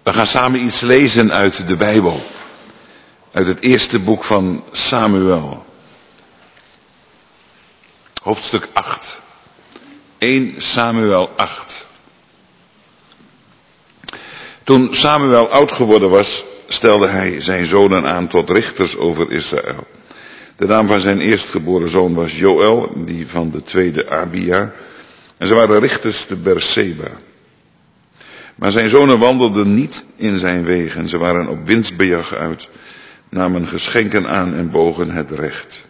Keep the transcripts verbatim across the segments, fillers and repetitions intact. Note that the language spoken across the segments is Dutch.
We gaan samen iets lezen uit de Bijbel. Uit het eerste boek van Samuel. Hoofdstuk acht. eerste Samuel acht. Toen Samuel oud geworden was, stelde hij zijn zonen aan tot richters over Israël. De naam van zijn eerstgeboren zoon was Joël, die van de tweede Abia. En ze waren richters te Berseba. Maar zijn zonen wandelden niet in zijn wegen. Ze waren op winstbejag uit, namen geschenken aan en bogen het recht.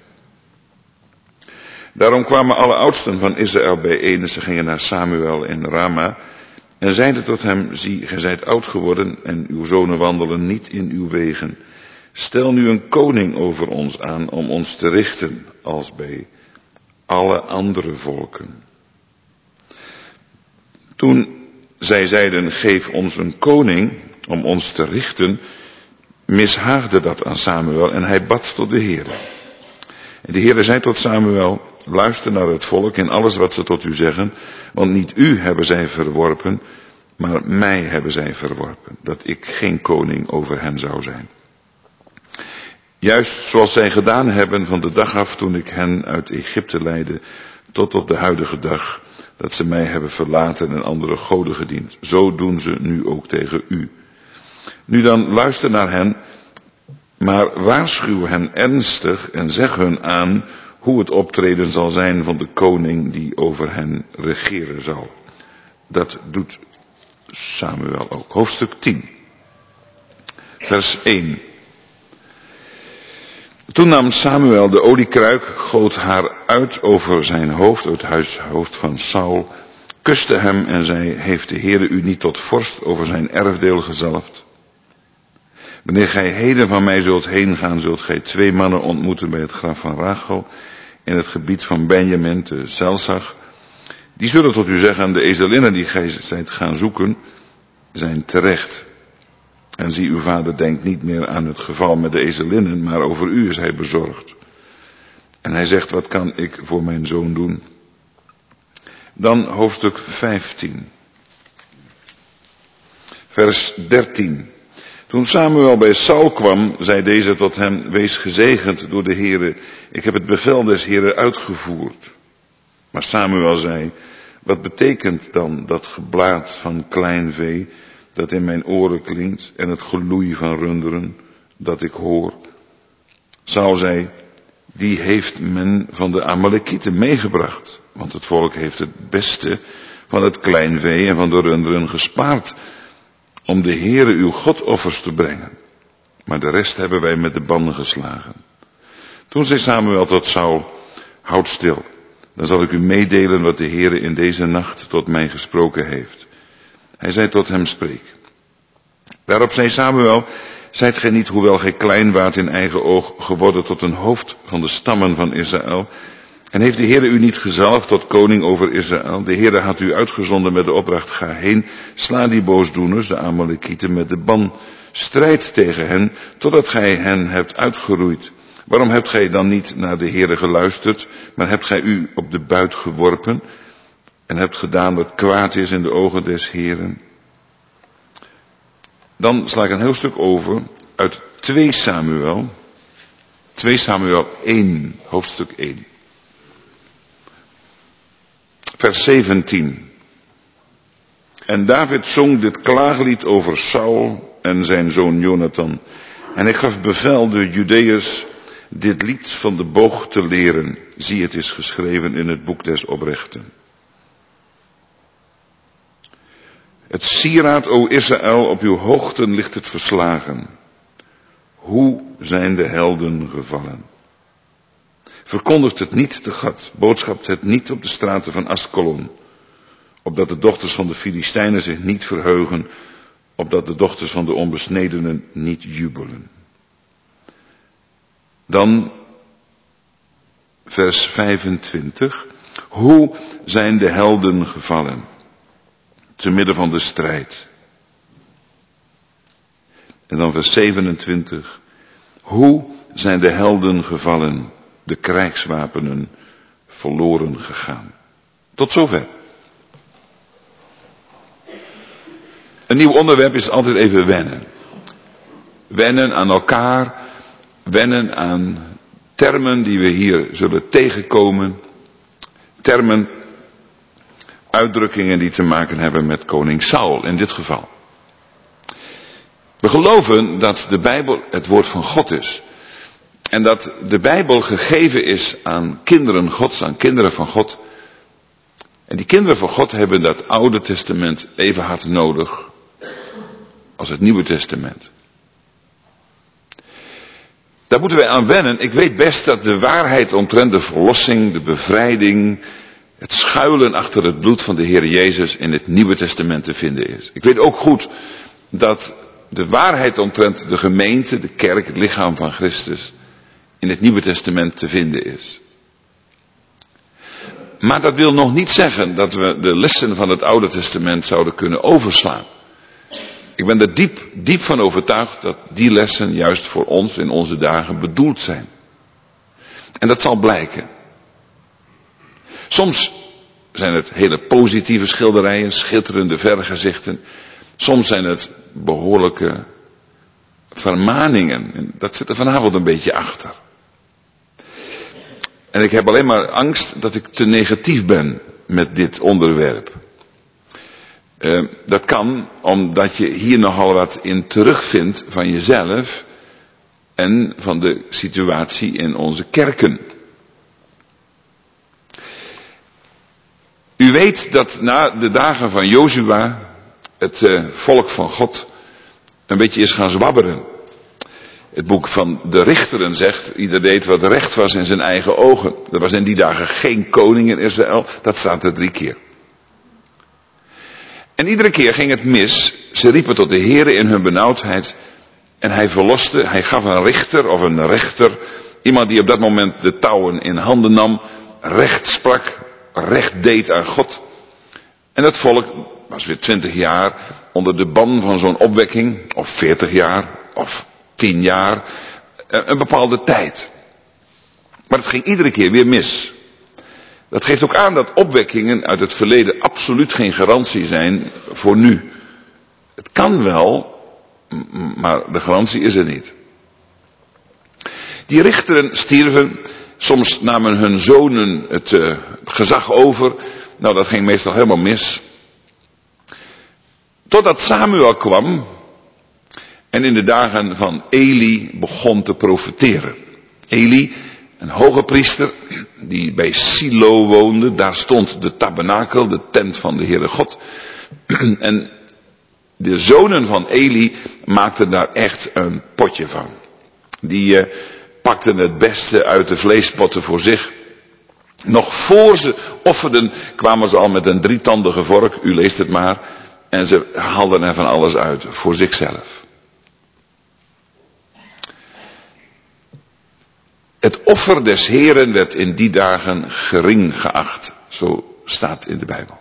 Daarom kwamen alle oudsten van Israël bijeen en ze gingen naar Samuel in Rama en zeiden tot hem: zie, gij zijt oud geworden en uw zonen wandelen niet in uw wegen. Stel nu een koning over ons aan om ons te richten als bij alle andere volken. Toen zij zeiden: geef ons een koning om ons te richten, mishaagde dat aan Samuel en hij bad tot de Heere. En de Heere zei tot Samuel: luister naar het volk in alles wat ze tot u zeggen, want niet u hebben zij verworpen, maar mij hebben zij verworpen, dat ik geen koning over hen zou zijn. Juist zoals zij gedaan hebben van de dag af toen ik hen uit Egypte leidde, tot op de huidige dag, dat ze mij hebben verlaten en andere goden gediend. Zo doen ze nu ook tegen u. Nu dan, luister naar hen, maar waarschuw hen ernstig en zeg hun aan hoe het optreden zal zijn van de koning die over hen regeren zal. Dat doet Samuel ook. Hoofdstuk tien. Vers één. Toen nam Samuel de oliekruik, goot haar uit over zijn hoofd, het huishoofd van Saul, kuste hem en zei: heeft de Heere u niet tot vorst over zijn erfdeel gezalfd? Wanneer gij heden van mij zult heen gaan, zult gij twee mannen ontmoeten bij het graf van Rachel in het gebied van Benjamin te Zelsach. Die zullen tot u zeggen: de ezelinnen die gij zijt gaan zoeken, zijn terecht. En zie, uw vader denkt niet meer aan het geval met de ezelinnen, maar over u is hij bezorgd. En hij zegt: wat kan ik voor mijn zoon doen? Dan hoofdstuk vijftien. Vers dertien. Toen Samuel bij Saul kwam, zei deze tot hem: wees gezegend door de Heere, ik heb het bevel des Heere uitgevoerd. Maar Samuel zei: wat betekent dan dat geblaat van klein vee dat in mijn oren klinkt en het geloei van runderen dat ik hoor? Saul zei: die heeft men van de Amalekieten meegebracht, want het volk heeft het beste van het klein vee en van de runderen gespaard om de Heere uw God offers te brengen. Maar de rest hebben wij met de banden geslagen. Toen zei Samuel tot Saul: houd stil, dan zal ik u meedelen wat de Heere in deze nacht tot mij gesproken heeft. Hij zei tot hem: spreek. Daarop zei Samuel: zijt gij niet, hoewel gij klein waart in eigen oog, geworden tot een hoofd van de stammen van Israël? En heeft de Heere u niet gezalfd tot koning over Israël? De Heere had u uitgezonden met de opdracht: ga heen, sla die boosdoeners, de Amalekieten, met de ban. Strijd tegen hen, totdat gij hen hebt uitgeroeid. Waarom hebt gij dan niet naar de Heere geluisterd, maar hebt gij u op de buit geworpen en hebt gedaan wat kwaad is in de ogen des Heeren? Dan sla ik een heel stuk over uit twee Samuel. twee Samuel één, hoofdstuk één. Vers zeventien. En David zong dit klaaglied over Saul en zijn zoon Jonathan. En hij gaf bevel de Judeërs dit lied van de boog te leren. Zie, het is geschreven in het boek des oprechten. Het sieraad, o Israël, op uw hoogten ligt het verslagen. Hoe zijn de helden gevallen? Verkondigt het niet te Gad, boodschapt het niet op de straten van Askelon, opdat de dochters van de Filistijnen zich niet verheugen, opdat de dochters van de onbesnedenen niet jubelen. Dan vers vijfentwintig. Hoe zijn de helden gevallen te midden van de strijd? En dan vers zevenentwintig. Hoe zijn de helden gevallen, de krijgswapenen verloren gegaan? Tot zover. Een nieuw onderwerp is altijd even wennen. Wennen aan elkaar, wennen aan termen die we hier zullen tegenkomen. Termen, uitdrukkingen die te maken hebben met koning Saul in dit geval. We geloven dat de Bijbel het woord van God is. En dat de Bijbel gegeven is aan kinderen Gods, aan kinderen van God. En die kinderen van God hebben dat Oude Testament even hard nodig als het Nieuwe Testament. Daar moeten wij aan wennen. Ik weet best dat de waarheid omtrent de verlossing, de bevrijding, het schuilen achter het bloed van de Heer Jezus in het Nieuwe Testament te vinden is. Ik weet ook goed dat de waarheid omtrent de gemeente, de kerk, het lichaam van Christus in het Nieuwe Testament te vinden is. Maar dat wil nog niet zeggen dat we de lessen van het Oude Testament zouden kunnen overslaan. Ik ben er diep, diep van overtuigd dat die lessen juist voor ons in onze dagen bedoeld zijn. En dat zal blijken. Soms zijn het hele positieve schilderijen, schitterende vergezichten. Soms zijn het behoorlijke vermaningen. En dat zit er vanavond een beetje achter. En ik heb alleen maar angst dat ik te negatief ben met dit onderwerp. Uh, dat kan omdat je hier nogal wat in terugvindt van jezelf en van de situatie in onze kerken. U weet dat na de dagen van Jozua het uh, volk van God een beetje is gaan zwabberen. Het boek van de Richteren zegt, ieder deed wat recht was in zijn eigen ogen. Er was in die dagen geen koning in Israël, dat staat er drie keer. En iedere keer ging het mis. Ze riepen tot de Heere in hun benauwdheid. En hij verloste, hij gaf een richter of een rechter. Iemand die op dat moment de touwen in handen nam. Recht sprak, recht deed aan God. En het volk was weer twintig jaar onder de ban van zo'n opwekking. Of veertig jaar, of tien jaar. Een bepaalde tijd. Maar het ging iedere keer weer mis. Dat geeft ook aan dat opwekkingen uit het verleden absoluut geen garantie zijn voor nu. Het kan wel, maar de garantie is er niet. Die richteren stierven, soms namen hun zonen het uh, gezag over. Nou, dat ging meestal helemaal mis. Totdat Samuel kwam en in de dagen van Eli begon te profeteren. Eli, een hoge priester die bij Silo woonde, daar stond de tabernakel, de tent van de Heere God. En de zonen van Eli maakten daar echt een potje van. Die uh, pakten het beste uit de vleespotten voor zich. Nog voor ze offerden kwamen ze al met een drietandige vork, u leest het maar. En ze haalden er van alles uit voor zichzelf. Het offer des Heren werd in die dagen gering geacht. Zo staat in de Bijbel.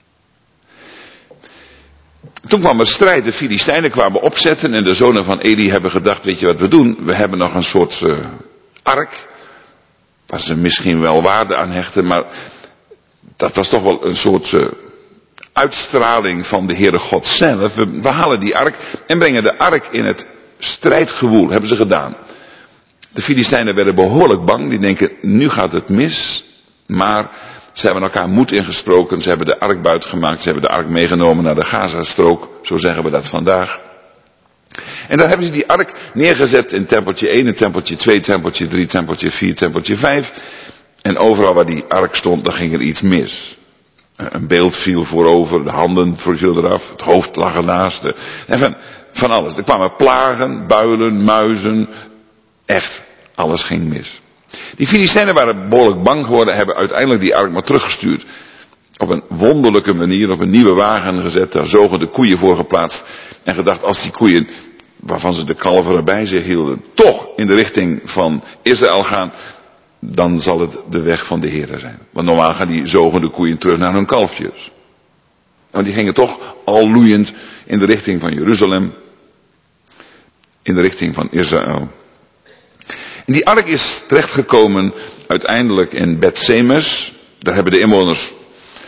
Toen kwam er strijd. De Filistijnen kwamen opzetten. En de zonen van Eli hebben gedacht. Weet je wat we doen? We hebben nog een soort uh, ark. Waar ze misschien wel waarde aan hechten. Maar dat was toch wel een soort uh, uitstraling van de Heere God zelf. We, we halen die ark. En brengen de ark in het strijdgewoel. Hebben ze gedaan. De Filistijnen werden behoorlijk bang. Die denken, nu gaat het mis. Maar ze hebben elkaar moed ingesproken. Ze hebben de ark buiten gemaakt. Ze hebben de ark meegenomen naar de Gazastrook. Zo zeggen we dat vandaag. En daar hebben ze die ark neergezet in tempeltje één, in tempeltje twee, tempeltje drie, tempeltje vier, tempeltje vijf. En overal waar die ark stond, daar ging er iets mis. Een beeld viel voorover, de handen vielen eraf, het hoofd lag ernaast. En van, van alles. Er kwamen plagen, builen, muizen. Echt, alles ging mis. Die Filistijnen waren behoorlijk bang geworden, hebben uiteindelijk die ark maar teruggestuurd. Op een wonderlijke manier, op een nieuwe wagen gezet, daar zogen de koeien voor geplaatst. En gedacht, als die koeien, waarvan ze de kalveren bij zich hielden, toch in de richting van Israël gaan, dan zal het de weg van de Heere zijn. Want normaal gaan die zogende koeien terug naar hun kalfjes. Want die gingen toch al loeiend in de richting van Jeruzalem, in de richting van Israël. En die ark is terechtgekomen uiteindelijk in Bet-Semes. Daar hebben de inwoners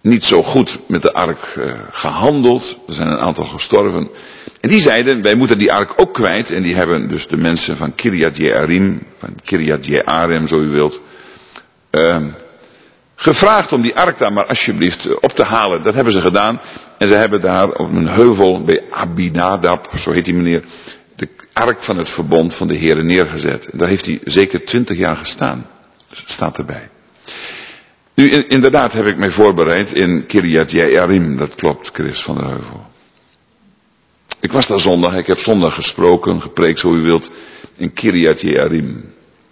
niet zo goed met de ark uh, gehandeld. Er zijn een aantal gestorven. En die zeiden, wij moeten die ark ook kwijt. En die hebben dus de mensen van Kirjat Jearim, van Kirjat Jearim zo u wilt, uh, gevraagd om die ark daar maar alsjeblieft op te halen. Dat hebben ze gedaan. En ze hebben daar op een heuvel bij Abinadab, zo heet die meneer, de ark van het verbond van de Heere neergezet. En daar heeft hij zeker twintig jaar gestaan. Dus het staat erbij. Nu, inderdaad heb ik mij voorbereid in Kirjat Jearim. Dat klopt, Chris van der Heuvel. Ik was daar zondag. Ik heb zondag gesproken, gepreekt, zo u wilt, in Kirjat Jearim.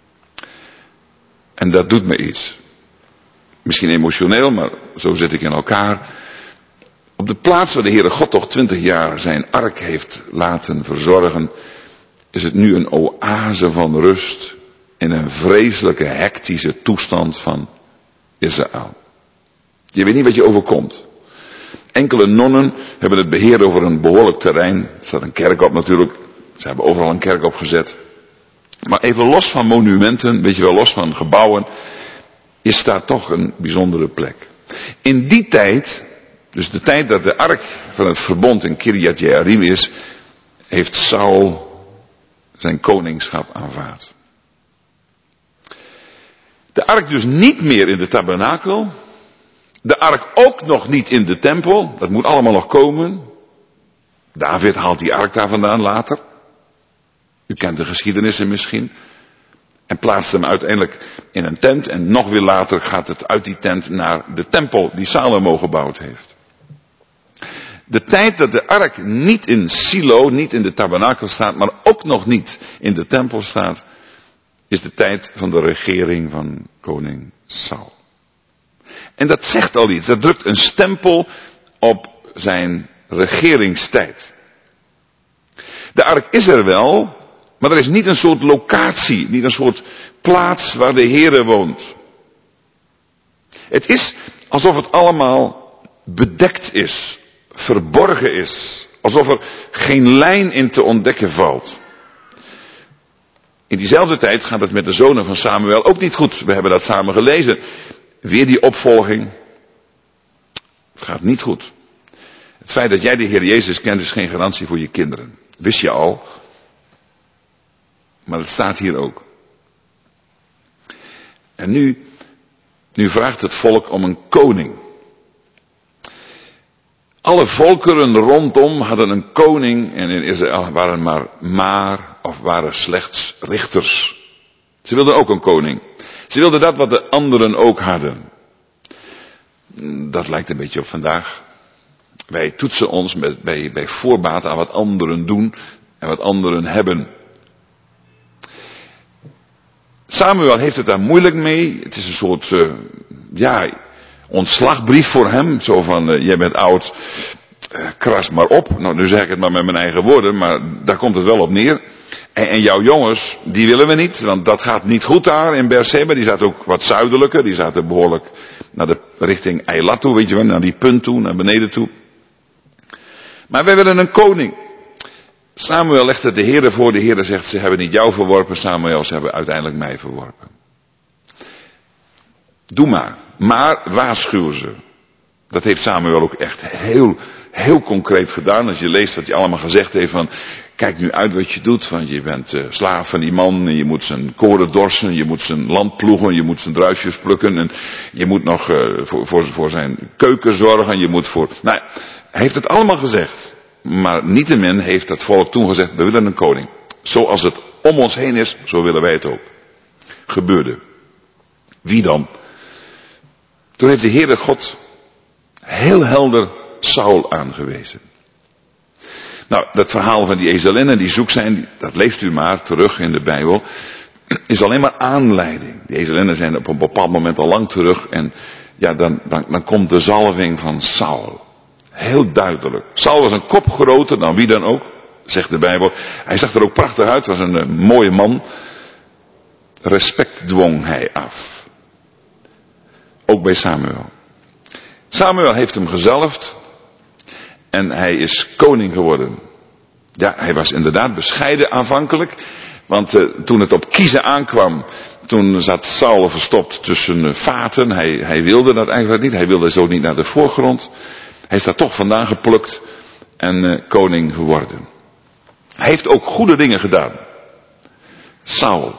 En dat doet me iets. Misschien emotioneel, maar zo zit ik in elkaar. Op de plaats waar de Heere God toch twintig jaar zijn ark heeft laten verzorgen, is het nu een oase van rust in een vreselijke hectische toestand van Israël. Je weet niet wat je overkomt. Enkele nonnen hebben het beheer over een behoorlijk terrein. Er staat een kerk op natuurlijk. Ze hebben overal een kerk opgezet. Maar even los van monumenten, weet je wel, los van gebouwen, is daar toch een bijzondere plek. In die tijd, dus de tijd dat de ark van het verbond in Kirjat Jearim is, heeft Saul zijn koningschap aanvaard. De ark dus niet meer in de tabernakel. De ark ook nog niet in de tempel. Dat moet allemaal nog komen. David haalt die ark daar vandaan later. U kent de geschiedenissen misschien. En plaatst hem uiteindelijk in een tent. En nog weer later gaat het uit die tent naar de tempel die Salomo gebouwd heeft. De tijd dat de ark niet in Silo, niet in de tabernakel staat, maar ook nog niet in de tempel staat, is de tijd van de regering van koning Saul. En dat zegt al iets, dat drukt een stempel op zijn regeringstijd. De ark is er wel, maar er is niet een soort locatie, niet een soort plaats waar de Heere woont. Het is alsof het allemaal bedekt is, verborgen is, alsof er geen lijn in te ontdekken valt. In diezelfde tijd gaat het met de zonen van Samuel ook niet goed. We hebben dat samen gelezen. Weer die opvolging. Het gaat niet goed. Het feit dat jij de Heer Jezus kent is geen garantie voor je kinderen. Wist je al. Maar het staat hier ook. En nu, nu vraagt het volk om een koning. Alle volkeren rondom hadden een koning en in Israël waren maar maar of waren slechts richters. Ze wilden ook een koning. Ze wilden dat wat de anderen ook hadden. Dat lijkt een beetje op vandaag. Wij toetsen ons met, bij, bij voorbaat aan wat anderen doen en wat anderen hebben. Samuel heeft het daar moeilijk mee. Het is een soort, uh, ja, ontslagbrief voor hem. Zo van, uh, jij bent oud, uh, kras maar op. Nou, nu zeg ik het maar met mijn eigen woorden, maar daar komt het wel op neer. En, en jouw jongens, die willen we niet, want dat gaat niet goed daar in Beersheba. Die zaten ook wat zuidelijker, die zaten behoorlijk naar de richting Eilat toe, weet je wel, naar die punt toe, naar beneden toe. Maar wij willen een koning. Samuel legt het de Heere voor, de Heere zegt, ze hebben niet jou verworpen, Samuel, ze hebben uiteindelijk mij verworpen. Doe maar, maar waarschuw ze. Dat heeft Samuel ook echt heel, heel concreet gedaan. Als je leest wat hij allemaal gezegd heeft van, kijk nu uit wat je doet, want je bent uh, slaaf van die man en je moet zijn koren dorsen, je moet zijn land ploegen, je moet zijn druifjes plukken en je moet nog uh, voor, voor, voor zijn keuken zorgen, je moet voor... Nou, hij heeft het allemaal gezegd, maar niettemin heeft het volk toen gezegd, we willen een koning. Zoals het om ons heen is, zo willen wij het ook. Gebeurde. Wie dan? Toen heeft de Heere God heel helder Saul aangewezen. Nou, dat verhaal van die ezelinnen die zoek zijn, dat leest u maar terug in de Bijbel, is alleen maar aanleiding. Die ezelinnen zijn op een bepaald moment al lang terug en ja, dan, dan, dan komt de zalving van Saul. Heel duidelijk. Saul was een kop groter dan wie dan ook, zegt de Bijbel. Hij zag er ook prachtig uit, was een uh, mooie man. Respect dwong hij af. Ook bij Samuel. Samuel heeft hem gezalfd en hij is koning geworden. Ja, hij was inderdaad bescheiden aanvankelijk. Want uh, toen het op kiezen aankwam, toen zat Saul verstopt tussen vaten. Hij, hij wilde dat eigenlijk niet. Hij wilde zo niet naar de voorgrond. Hij is daar toch vandaan geplukt en uh, koning geworden. Hij heeft ook goede dingen gedaan. Saul.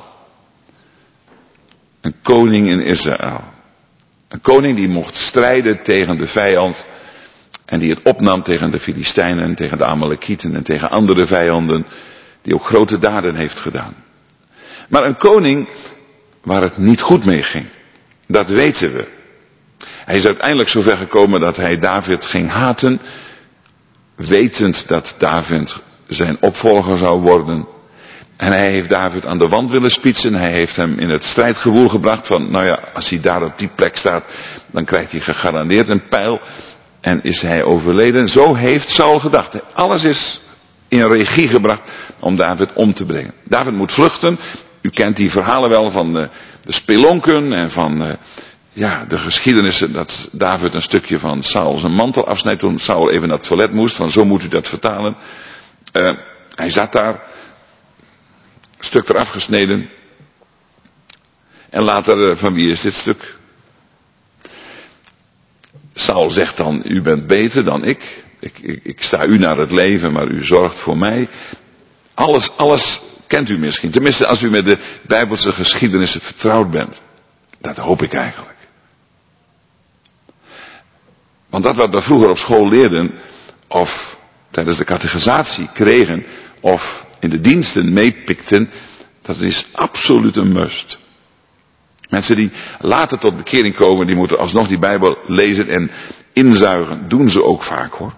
Een koning in Israël. Een koning die mocht strijden tegen de vijand. En die het opnam tegen de Filistijnen, tegen de Amalekieten en tegen andere vijanden. Die ook grote daden heeft gedaan. Maar een koning waar het niet goed mee ging. Dat weten we. Hij is uiteindelijk zover gekomen dat hij David ging haten. Wetend dat David zijn opvolger zou worden. En hij heeft David aan de wand willen spietsen. Hij heeft hem in het strijdgewoel gebracht van, nou ja, als hij daar op die plek staat, dan krijgt hij gegarandeerd een pijl. En is hij overleden. Zo heeft Saul gedacht. Alles is in regie gebracht om David om te brengen. David moet vluchten. U kent die verhalen wel van de, de spelonken en van uh, ja, de geschiedenissen dat David een stukje van Saul zijn mantel afsnijdt toen Saul even naar het toilet moest. Van zo moet u dat vertalen. Uh, hij zat daar, een stuk eraf gesneden. En later, uh, van wie is dit stuk? Saul zegt dan, u bent beter dan ik. Ik, ik. ik sta u naar het leven, maar u zorgt voor mij. Alles, alles kent u misschien. Tenminste, als u met de Bijbelse geschiedenissen vertrouwd bent. Dat hoop ik eigenlijk. Want dat wat we vroeger op school leerden, of tijdens de catechisatie kregen, of in de diensten meepikten, dat is absoluut een must. Mensen die later tot bekering komen, die moeten alsnog die Bijbel lezen en inzuigen. Doen ze ook vaak hoor.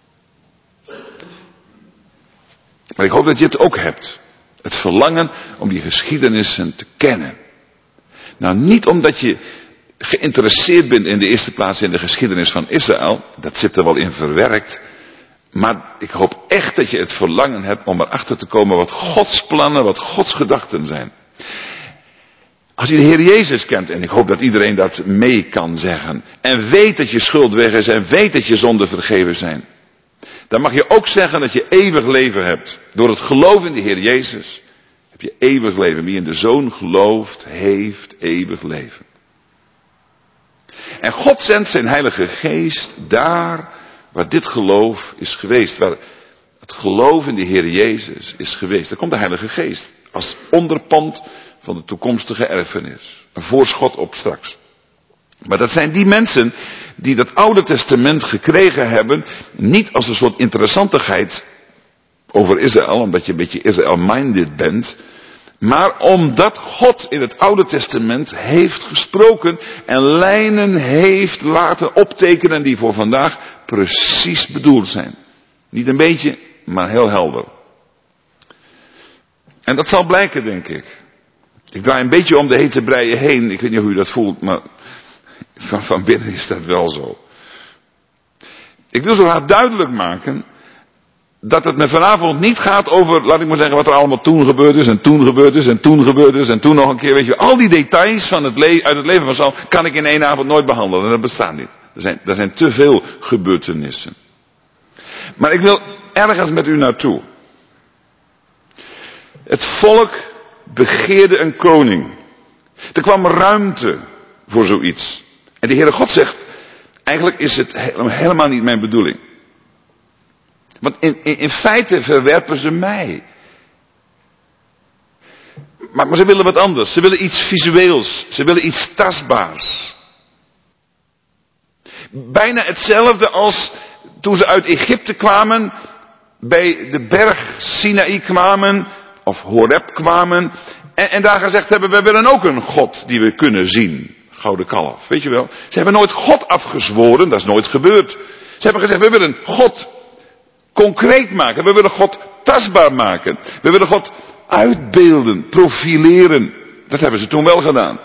Maar ik hoop dat je het ook hebt. Het verlangen om die geschiedenissen te kennen. Nou, niet omdat je geïnteresseerd bent in de eerste plaats in de geschiedenis van Israël. Dat zit er wel in verwerkt. Maar ik hoop echt dat je het verlangen hebt om erachter te komen wat Gods plannen, wat Gods gedachten zijn. Als je de Heer Jezus kent, en ik hoop dat iedereen dat mee kan zeggen, en weet dat je schuld weg is en weet dat je zonden vergeven zijn, dan mag je ook zeggen dat je eeuwig leven hebt. Door het geloof in de Heer Jezus heb je eeuwig leven. Wie in de Zoon gelooft, heeft eeuwig leven. En God zendt zijn Heilige Geest daar waar dit geloof is geweest. Waar het geloof in de Heer Jezus is geweest. Daar komt de Heilige Geest als onderpand van de toekomstige erfenis. Een voorschot op straks. Maar dat zijn die mensen die dat Oude Testament gekregen hebben, niet als een soort interessantigheid over Israël, omdat je een beetje Israël-minded bent, maar omdat God in het Oude Testament heeft gesproken en lijnen heeft laten optekenen die voor vandaag precies bedoeld zijn. Niet een beetje, maar heel helder. En dat zal blijken, denk ik. Ik draai een beetje om de hete breien heen. Ik weet niet hoe u dat voelt, maar van, van binnen is dat wel zo. Ik wil zo graag duidelijk maken dat het me vanavond niet gaat over, laat ik maar zeggen, wat er allemaal toen gebeurd is en toen gebeurd is en toen gebeurd is en toen nog een keer. Weet je, al die details van het le- uit het leven van Saul kan ik in één avond nooit behandelen. En dat bestaat niet. Er zijn, er zijn te veel gebeurtenissen. Maar ik wil ergens met u naartoe. Het volk begeerde een koning. Er kwam ruimte voor zoiets. En de Heere God zegt, eigenlijk is het helemaal niet mijn bedoeling. Want in, in, in feite verwerpen ze mij. Maar, maar ze willen wat anders. Ze willen iets visueels. Ze willen iets tastbaars. Bijna hetzelfde als toen ze uit Egypte kwamen, bij de berg Sinaï kwamen, of Horeb kwamen, en, en daar gezegd hebben, we willen ook een God die we kunnen zien. Gouden kalf, weet je wel. Ze hebben nooit God afgezworen, dat is nooit gebeurd. Ze hebben gezegd, we willen God concreet maken, we willen God tastbaar maken. We willen God uitbeelden, profileren. Dat hebben ze toen wel gedaan.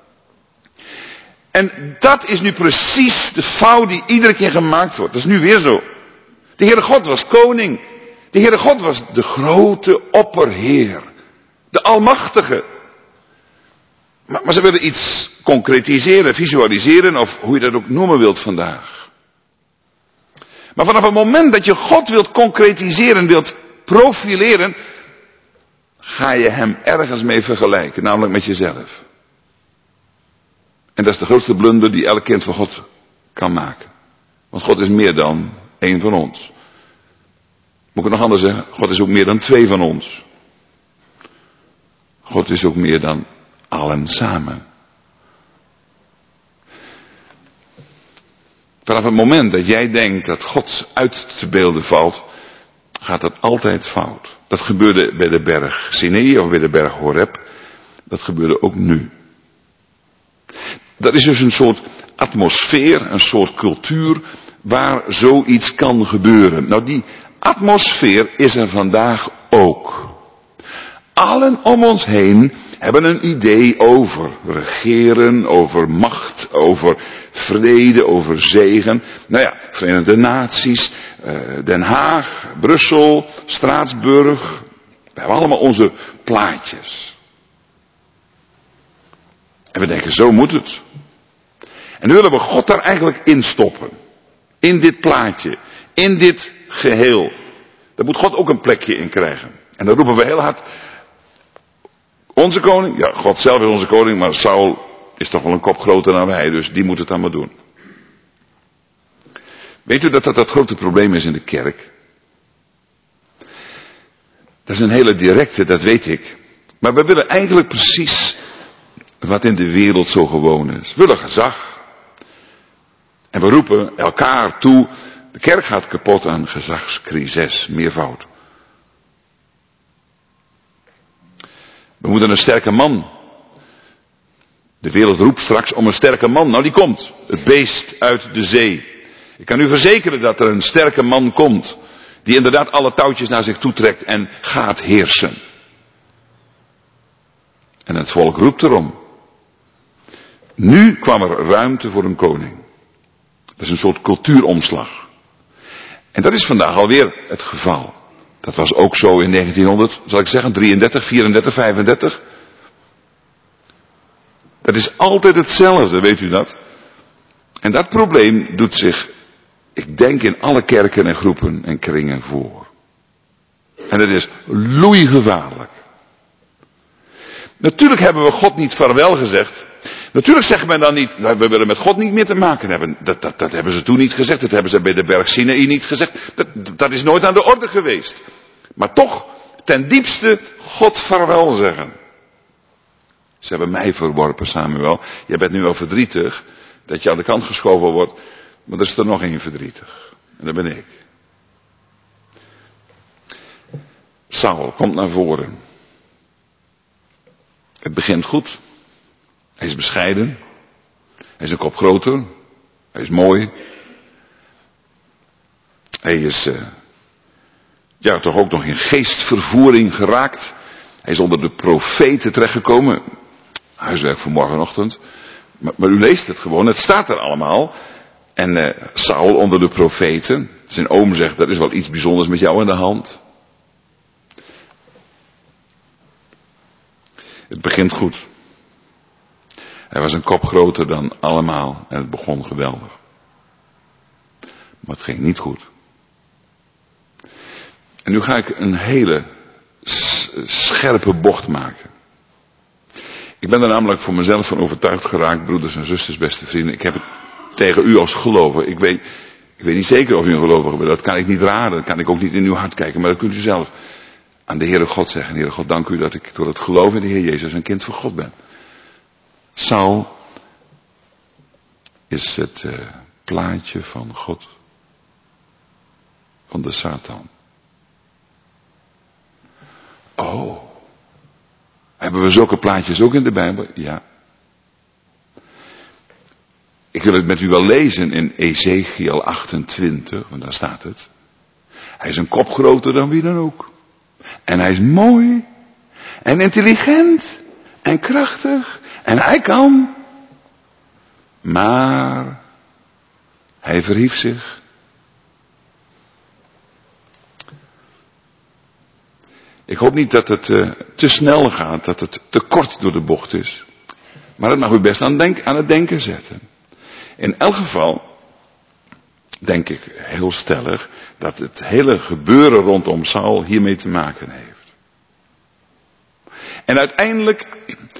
En dat is nu precies de fout die iedere keer gemaakt wordt. Dat is nu weer zo. De Heere God was koning. De Heere God was de grote opperheer. De almachtige. Maar, maar ze willen iets concretiseren, visualiseren, of hoe je dat ook noemen wilt vandaag. Maar vanaf het moment dat je God wilt concretiseren, wilt profileren, ga je hem ergens mee vergelijken, namelijk met jezelf. En dat is de grootste blunder die elk kind van God kan maken. Want God is meer dan één van ons. Moet ik het nog anders zeggen? God is ook meer dan twee van ons. God is ook meer dan allen samen. Vanaf het moment dat jij denkt dat God uit te beelden valt, gaat dat altijd fout. Dat gebeurde bij de berg Sinai of bij de berg Horeb. Dat gebeurde ook nu. Dat is dus een soort atmosfeer, een soort cultuur waar zoiets kan gebeuren. Nou, die atmosfeer is er vandaag ook. Allen om ons heen hebben een idee over regeren, over macht, over vrede, over zegen. Nou ja, Verenigde Naties, Den Haag, Brussel, Straatsburg. We hebben allemaal onze plaatjes. En we denken, zo moet het. En nu willen we God daar eigenlijk instoppen. In dit plaatje. In dit geheel. Daar moet God ook een plekje in krijgen. En dan roepen we heel hard. Onze koning? Ja, God zelf is onze koning. Maar Saul is toch wel een kop groter dan wij. Dus die moet het dan maar doen. Weet u dat dat het grote probleem is in de kerk? Dat is een hele directe, dat weet ik. Maar we willen eigenlijk precies wat in de wereld zo gewoon is. We willen gezag. En we roepen elkaar toe. De kerk gaat kapot aan gezagscrisis, meervoud. We moeten een sterke man. De wereld roept straks om een sterke man. Nou, die komt. Het beest uit de zee. Ik kan u verzekeren dat er een sterke man komt. Die inderdaad alle touwtjes naar zich toetrekt en gaat heersen. En het volk roept erom. Nu kwam er ruimte voor een koning. Dat is een soort cultuuromslag. En dat is vandaag alweer het geval. Dat was ook zo in negentienhonderd, zal ik zeggen, drieëndertig, vierendertig, vijfendertig. Dat is altijd hetzelfde, weet u dat? En dat probleem doet zich, ik denk, in alle kerken en groepen en kringen voor. En het is loeigevaarlijk. Natuurlijk hebben we God niet vaarwel gezegd. Natuurlijk zegt men dan niet, we willen met God niet meer te maken hebben. Dat, dat, dat hebben ze toen niet gezegd. Dat hebben ze bij de berg Sinai niet gezegd. Dat, dat is nooit aan de orde geweest. Maar toch, ten diepste, God vaarwel zeggen. Ze hebben mij verworpen, Samuel. Je bent nu wel verdrietig dat je aan de kant geschoven wordt. Maar er is er nog één verdrietig. En dat ben ik. Saul komt naar voren. Het begint goed. Hij is bescheiden. Hij is een kop groter. Hij is mooi. Hij is uh, ja, toch ook nog in geestvervoering geraakt. Hij is onder de profeten terechtgekomen. Huiswerk voor morgenochtend. Maar, maar u leest het gewoon. Het staat er allemaal. En uh, Saul onder de profeten. Zijn oom zegt, dat is wel iets bijzonders met jou in de hand. Het begint goed. Hij was een kop groter dan allemaal en het begon geweldig. Maar het ging niet goed. En nu ga ik een hele scherpe bocht maken. Ik ben er namelijk voor mezelf van overtuigd geraakt, broeders en zusters, beste vrienden. Ik heb het tegen u als gelovige. Ik weet, ik weet niet zeker of u een gelovige bent. Dat kan ik niet raden. Dat kan ik ook niet in uw hart kijken. Maar dat kunt u zelf aan de Heere God zeggen. Heere God, dank u dat ik door het geloof in de Heer Jezus een kind van God ben. Saul is het uh, plaatje van God. Van de Satan. Oh. Hebben we zulke plaatjes ook in de Bijbel? Ja. Ik wil het met u wel lezen in Ezekiel achtentwintig, want daar staat het. Hij is een kop groter dan wie dan ook. En hij is mooi. En intelligent. En krachtig. En hij kan. Maar hij verhief zich. Ik hoop niet dat het uh, te snel gaat, dat het te kort door de bocht is. Maar dat mag u best aan, denk, aan het denken zetten. In elk geval denk ik heel stellig dat het hele gebeuren rondom Saul hiermee te maken heeft. En uiteindelijk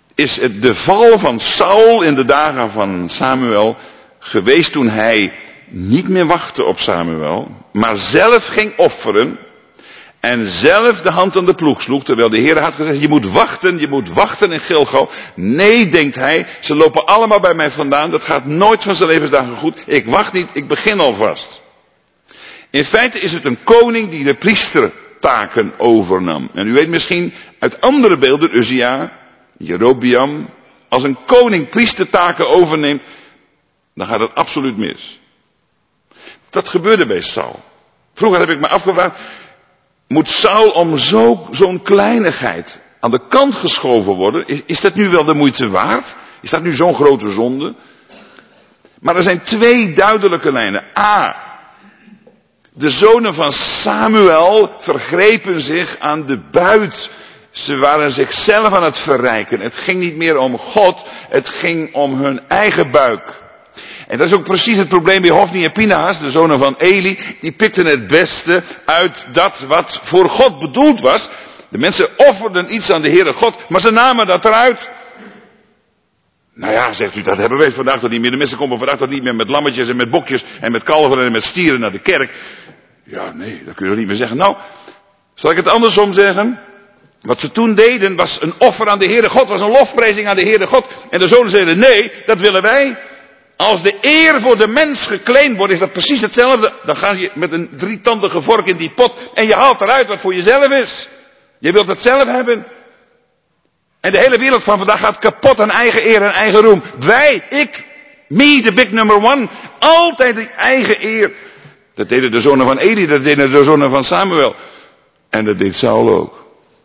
is het de val van Saul in de dagen van Samuel geweest toen hij niet meer wachtte op Samuel, maar zelf ging offeren en zelf de hand aan de ploeg sloeg, terwijl de Heer had gezegd, je moet wachten, je moet wachten in Gilgal. Nee, denkt hij, ze lopen allemaal bij mij vandaan, dat gaat nooit van zijn levensdagen goed. Ik wacht niet, ik begin alvast. In feite is het een koning die de priestertaken overnam. En u weet misschien uit andere beelden, Uzia, Jerobeam, als een koning priestertaken overneemt, dan gaat het absoluut mis. Dat gebeurde bij Saul. Vroeger heb ik me afgevraagd, moet Saul om zo, zo'n kleinigheid aan de kant geschoven worden? Is, is dat nu wel de moeite waard? Is dat nu zo'n grote zonde? Maar er zijn twee duidelijke lijnen. A. De zonen van Samuel vergrepen zich aan de buit. Ze waren zichzelf aan het verrijken. Het ging niet meer om God, het ging om hun eigen buik. En dat is ook precies het probleem bij Hofni en Pinhas, de zonen van Eli. Die pikten het beste uit dat wat voor God bedoeld was. De mensen offerden iets aan de Heere God, maar ze namen dat eruit. Nou ja, zegt u, dat hebben wij vandaag toch niet meer. De mensen komen vandaag toch niet meer met lammetjes en met bokjes en met kalveren en met stieren naar de kerk. Ja, nee, dat kun je toch niet meer zeggen. Nou, zal ik het andersom zeggen? Wat ze toen deden was een offer aan de Heere God, was een lofprijzing aan de Heere God. En de zonen zeiden, nee, dat willen wij. Als de eer voor de mens geclaimd wordt, is dat precies hetzelfde. Dan ga je met een drietandige vork in die pot en je haalt eruit wat voor jezelf is. Je wilt het zelf hebben. En de hele wereld van vandaag gaat kapot aan eigen eer en eigen roem. Wij, ik, me, the big number one. Altijd die eigen eer. Dat deden de zonen van Eli, dat deden de zonen van Samuel. En dat deed Saul ook.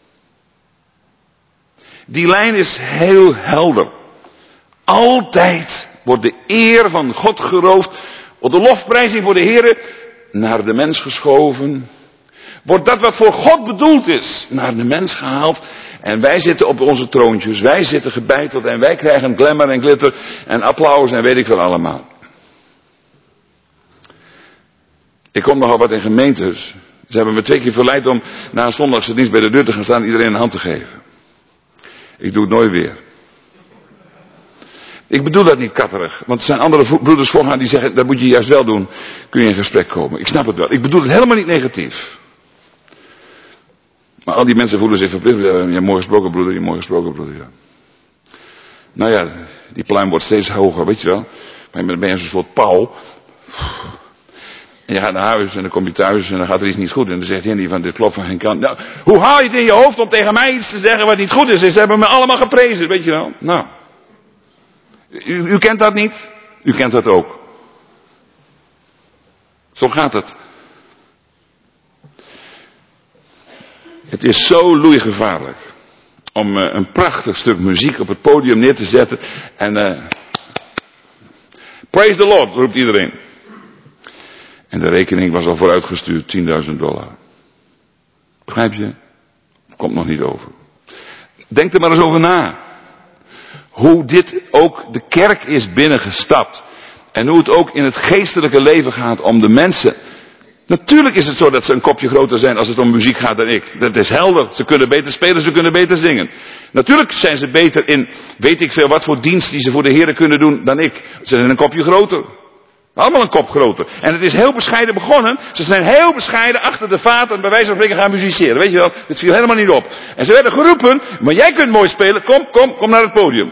Die lijn is heel helder. Altijd wordt de eer van God geroofd. Wordt de lofprijzing voor de Heer naar de mens geschoven. Wordt dat wat voor God bedoeld is naar de mens gehaald. En wij zitten op onze troontjes. Wij zitten gebeiteld en wij krijgen glamour en glitter en applaus en weet ik veel allemaal. Ik kom nogal wat in gemeentes. Ze hebben me twee keer verleid om na een zondagse dienst bij de deur te gaan staan en iedereen een hand te geven. Ik doe het nooit weer. Ik bedoel dat niet katterig. Want er zijn andere broeders voorgaan die zeggen, dat moet je juist wel doen. Kun je in gesprek komen. Ik snap het wel. Ik bedoel het helemaal niet negatief. Maar al die mensen voelen zich verplicht. Ja, mooi gesproken broeder, je mooi gesproken broeder. Ja. Nou ja, die pluim wordt steeds hoger, weet je wel. Maar dan ben je een soort pauw. En je gaat naar huis en dan kom je thuis en dan gaat er iets niet goed. En dan zegt Henry van, dit klopt van geen kant. Nou, hoe haal je het in je hoofd om tegen mij iets te zeggen wat niet goed is? Ze hebben me allemaal geprezen, weet je wel. Nou. U, u kent dat niet? U kent dat ook. Zo gaat het. Het is zo loeigevaarlijk om uh, een prachtig stuk muziek op het podium neer te zetten en uh, praise the Lord, roept iedereen. En de rekening was al vooruitgestuurd, tienduizend dollar. Begrijp je? Komt nog niet over. Denk er maar eens over na. Hoe dit ook de kerk is binnengestapt. En hoe het ook in het geestelijke leven gaat om de mensen. Natuurlijk is het zo dat ze een kopje groter zijn als het om muziek gaat dan ik. Dat is helder. Ze kunnen beter spelen, ze kunnen beter zingen. Natuurlijk zijn ze beter in, weet ik veel, wat voor dienst die ze voor de Heer kunnen doen dan ik. Ze zijn een kopje groter. Allemaal een kop groter. En het is heel bescheiden begonnen. Ze zijn heel bescheiden achter de vaten bij wijze van spreken gaan musiceren. Weet je wel, het viel helemaal niet op. En ze werden geroepen, maar jij kunt mooi spelen, kom, kom, kom naar het podium.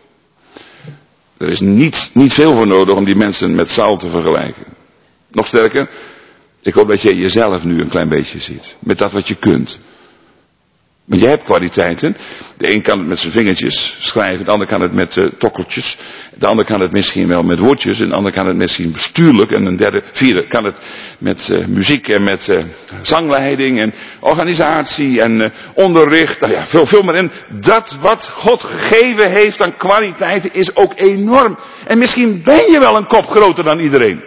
Er is niet, niet veel voor nodig om die mensen met Saul te vergelijken. Nog sterker, ik hoop dat jij jezelf nu een klein beetje ziet. Met dat wat je kunt. Want jij hebt kwaliteiten. De een kan het met zijn vingertjes schrijven. De ander kan het met uh, tokkeltjes. De ander kan het misschien wel met woordjes. En de ander kan het misschien bestuurlijk. En een derde, vierde kan het met uh, muziek en met uh, zangleiding en organisatie en uh, onderricht. Nou ja, veel, veel meer in. Dat wat God gegeven heeft aan kwaliteiten is ook enorm. En misschien ben je wel een kop groter dan iedereen.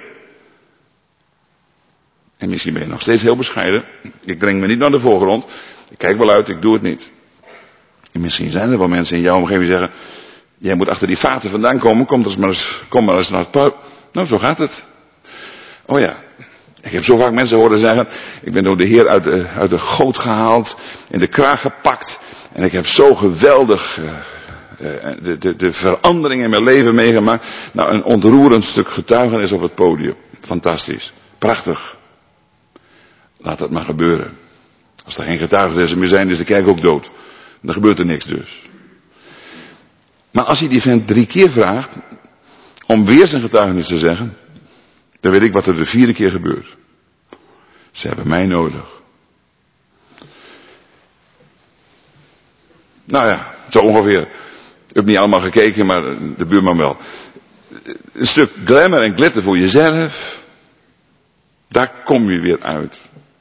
En misschien ben je nog steeds heel bescheiden. Ik dreng me niet naar de voorgrond. Ik kijk wel uit, ik doe het niet. En misschien zijn er wel mensen in jouw omgeving die zeggen, jij moet achter die vaten vandaan komen, kom, dus maar, eens, kom maar eens naar het puip. Nou, zo gaat het. Oh ja, ik heb zo vaak mensen horen zeggen, ik ben door de Heer uit de, uit de goot gehaald, in de kraag gepakt. En ik heb zo geweldig uh, de, de, de verandering in mijn leven meegemaakt. Nou, een ontroerend stuk getuigenis op het podium. Fantastisch. Prachtig. Laat dat maar gebeuren. Als er geen getuigenissen meer zijn, is de kerk ook dood. Dan gebeurt er niks dus. Maar als hij die vent drie keer vraagt om weer zijn getuigenis te zeggen, dan weet ik wat er de vierde keer gebeurt. Ze hebben mij nodig. Nou ja, zo ongeveer. Ik heb niet allemaal gekeken, maar de buurman wel. Een stuk glamour en glitter voor jezelf. Daar kom je weer uit.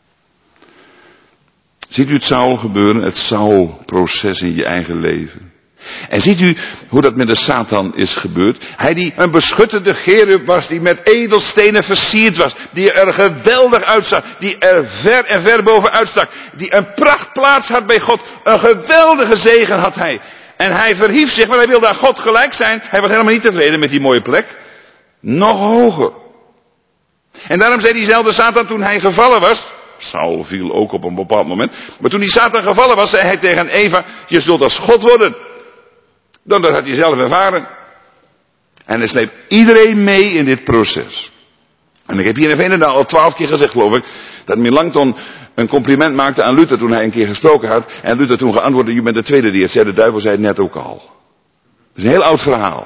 Ziet u het Saul gebeuren? Het Saul-proces in je eigen leven. En ziet u hoe dat met de Satan is gebeurd? Hij die een beschuttende cherub was, die met edelstenen versierd was, die er geweldig uitzag, die er ver en ver bovenuit stak, die een prachtplaats had bij God, een geweldige zegen had hij. En hij verhief zich, want hij wilde aan God gelijk zijn. Hij was helemaal niet tevreden met die mooie plek. Nog hoger. En daarom zei diezelfde Satan toen hij gevallen was, Saul viel ook op een bepaald moment, maar toen die Satan gevallen was, zei hij tegen Eva, je zult als God worden. Dan dat had hij zelf ervaren. En hij sleept iedereen mee in dit proces. En ik heb hier in Veenendaal al twaalf keer gezegd, geloof ik, dat Melanchthon een compliment maakte aan Luther toen hij een keer gesproken had. En Luther toen geantwoordde, je bent de tweede die het zei, de duivel zei het net ook al. Dat is een heel oud verhaal.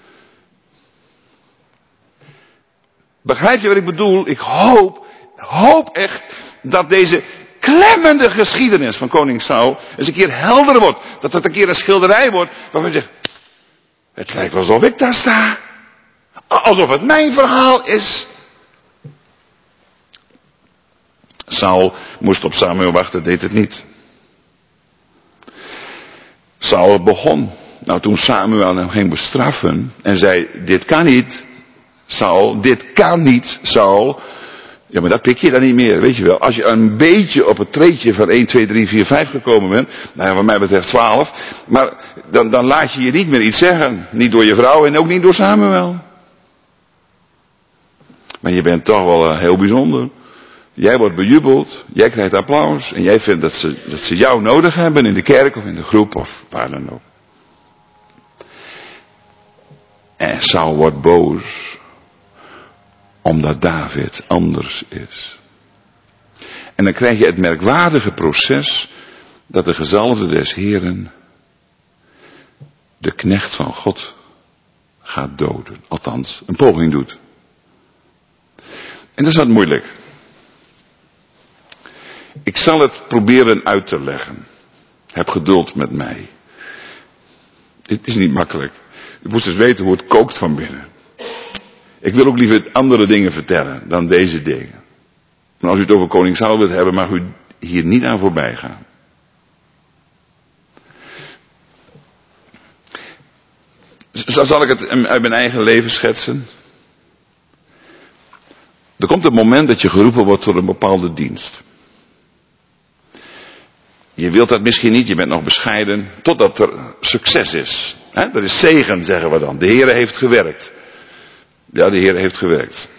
Begrijp je wat ik bedoel? Ik hoop, hoop echt dat deze klemmende geschiedenis van koning Saul eens een keer helder wordt. Dat het een keer een schilderij wordt waarvan je zegt, het lijkt wel alsof ik daar sta. Alsof het mijn verhaal is. Saul moest op Samuel wachten, deed het niet. Saul begon. Nou, toen Samuel hem ging bestraffen en zei, dit kan niet, Saul, dit kan niet, Saul. Ja, maar dat pik je dan niet meer, weet je wel. Als je een beetje op het treedje van één, twee, drie, vier, vijf gekomen bent, nou ja, wat mij betreft twaalf, maar dan, dan laat je je niet meer iets zeggen. Niet door je vrouw en ook niet door Samuel. Maar je bent toch wel uh, heel bijzonder. Jij wordt bejubeld, jij krijgt applaus en jij vindt dat ze, dat ze jou nodig hebben in de kerk of in de groep of waar dan ook. En Saul wordt boos, omdat David anders is. En dan krijg je het merkwaardige proces dat de gezalfde des Heren de knecht van God gaat doden. Althans, een poging doet. En dat is wat moeilijk. Ik zal het proberen uit te leggen. Heb geduld met mij. Het is niet makkelijk. U moest dus weten hoe het kookt van binnen. Ik wil ook liever andere dingen vertellen dan deze dingen. Maar als u het over koning Saul wilt hebben, mag u hier niet aan voorbij gaan. Zo zal ik het uit mijn eigen leven schetsen. Er komt het moment dat je geroepen wordt tot een bepaalde dienst. Je wilt dat misschien niet, je bent nog bescheiden, totdat er succes is. He? Dat is zegen, zeggen we dan. De Heer heeft gewerkt. Ja, de Heer heeft gewerkt.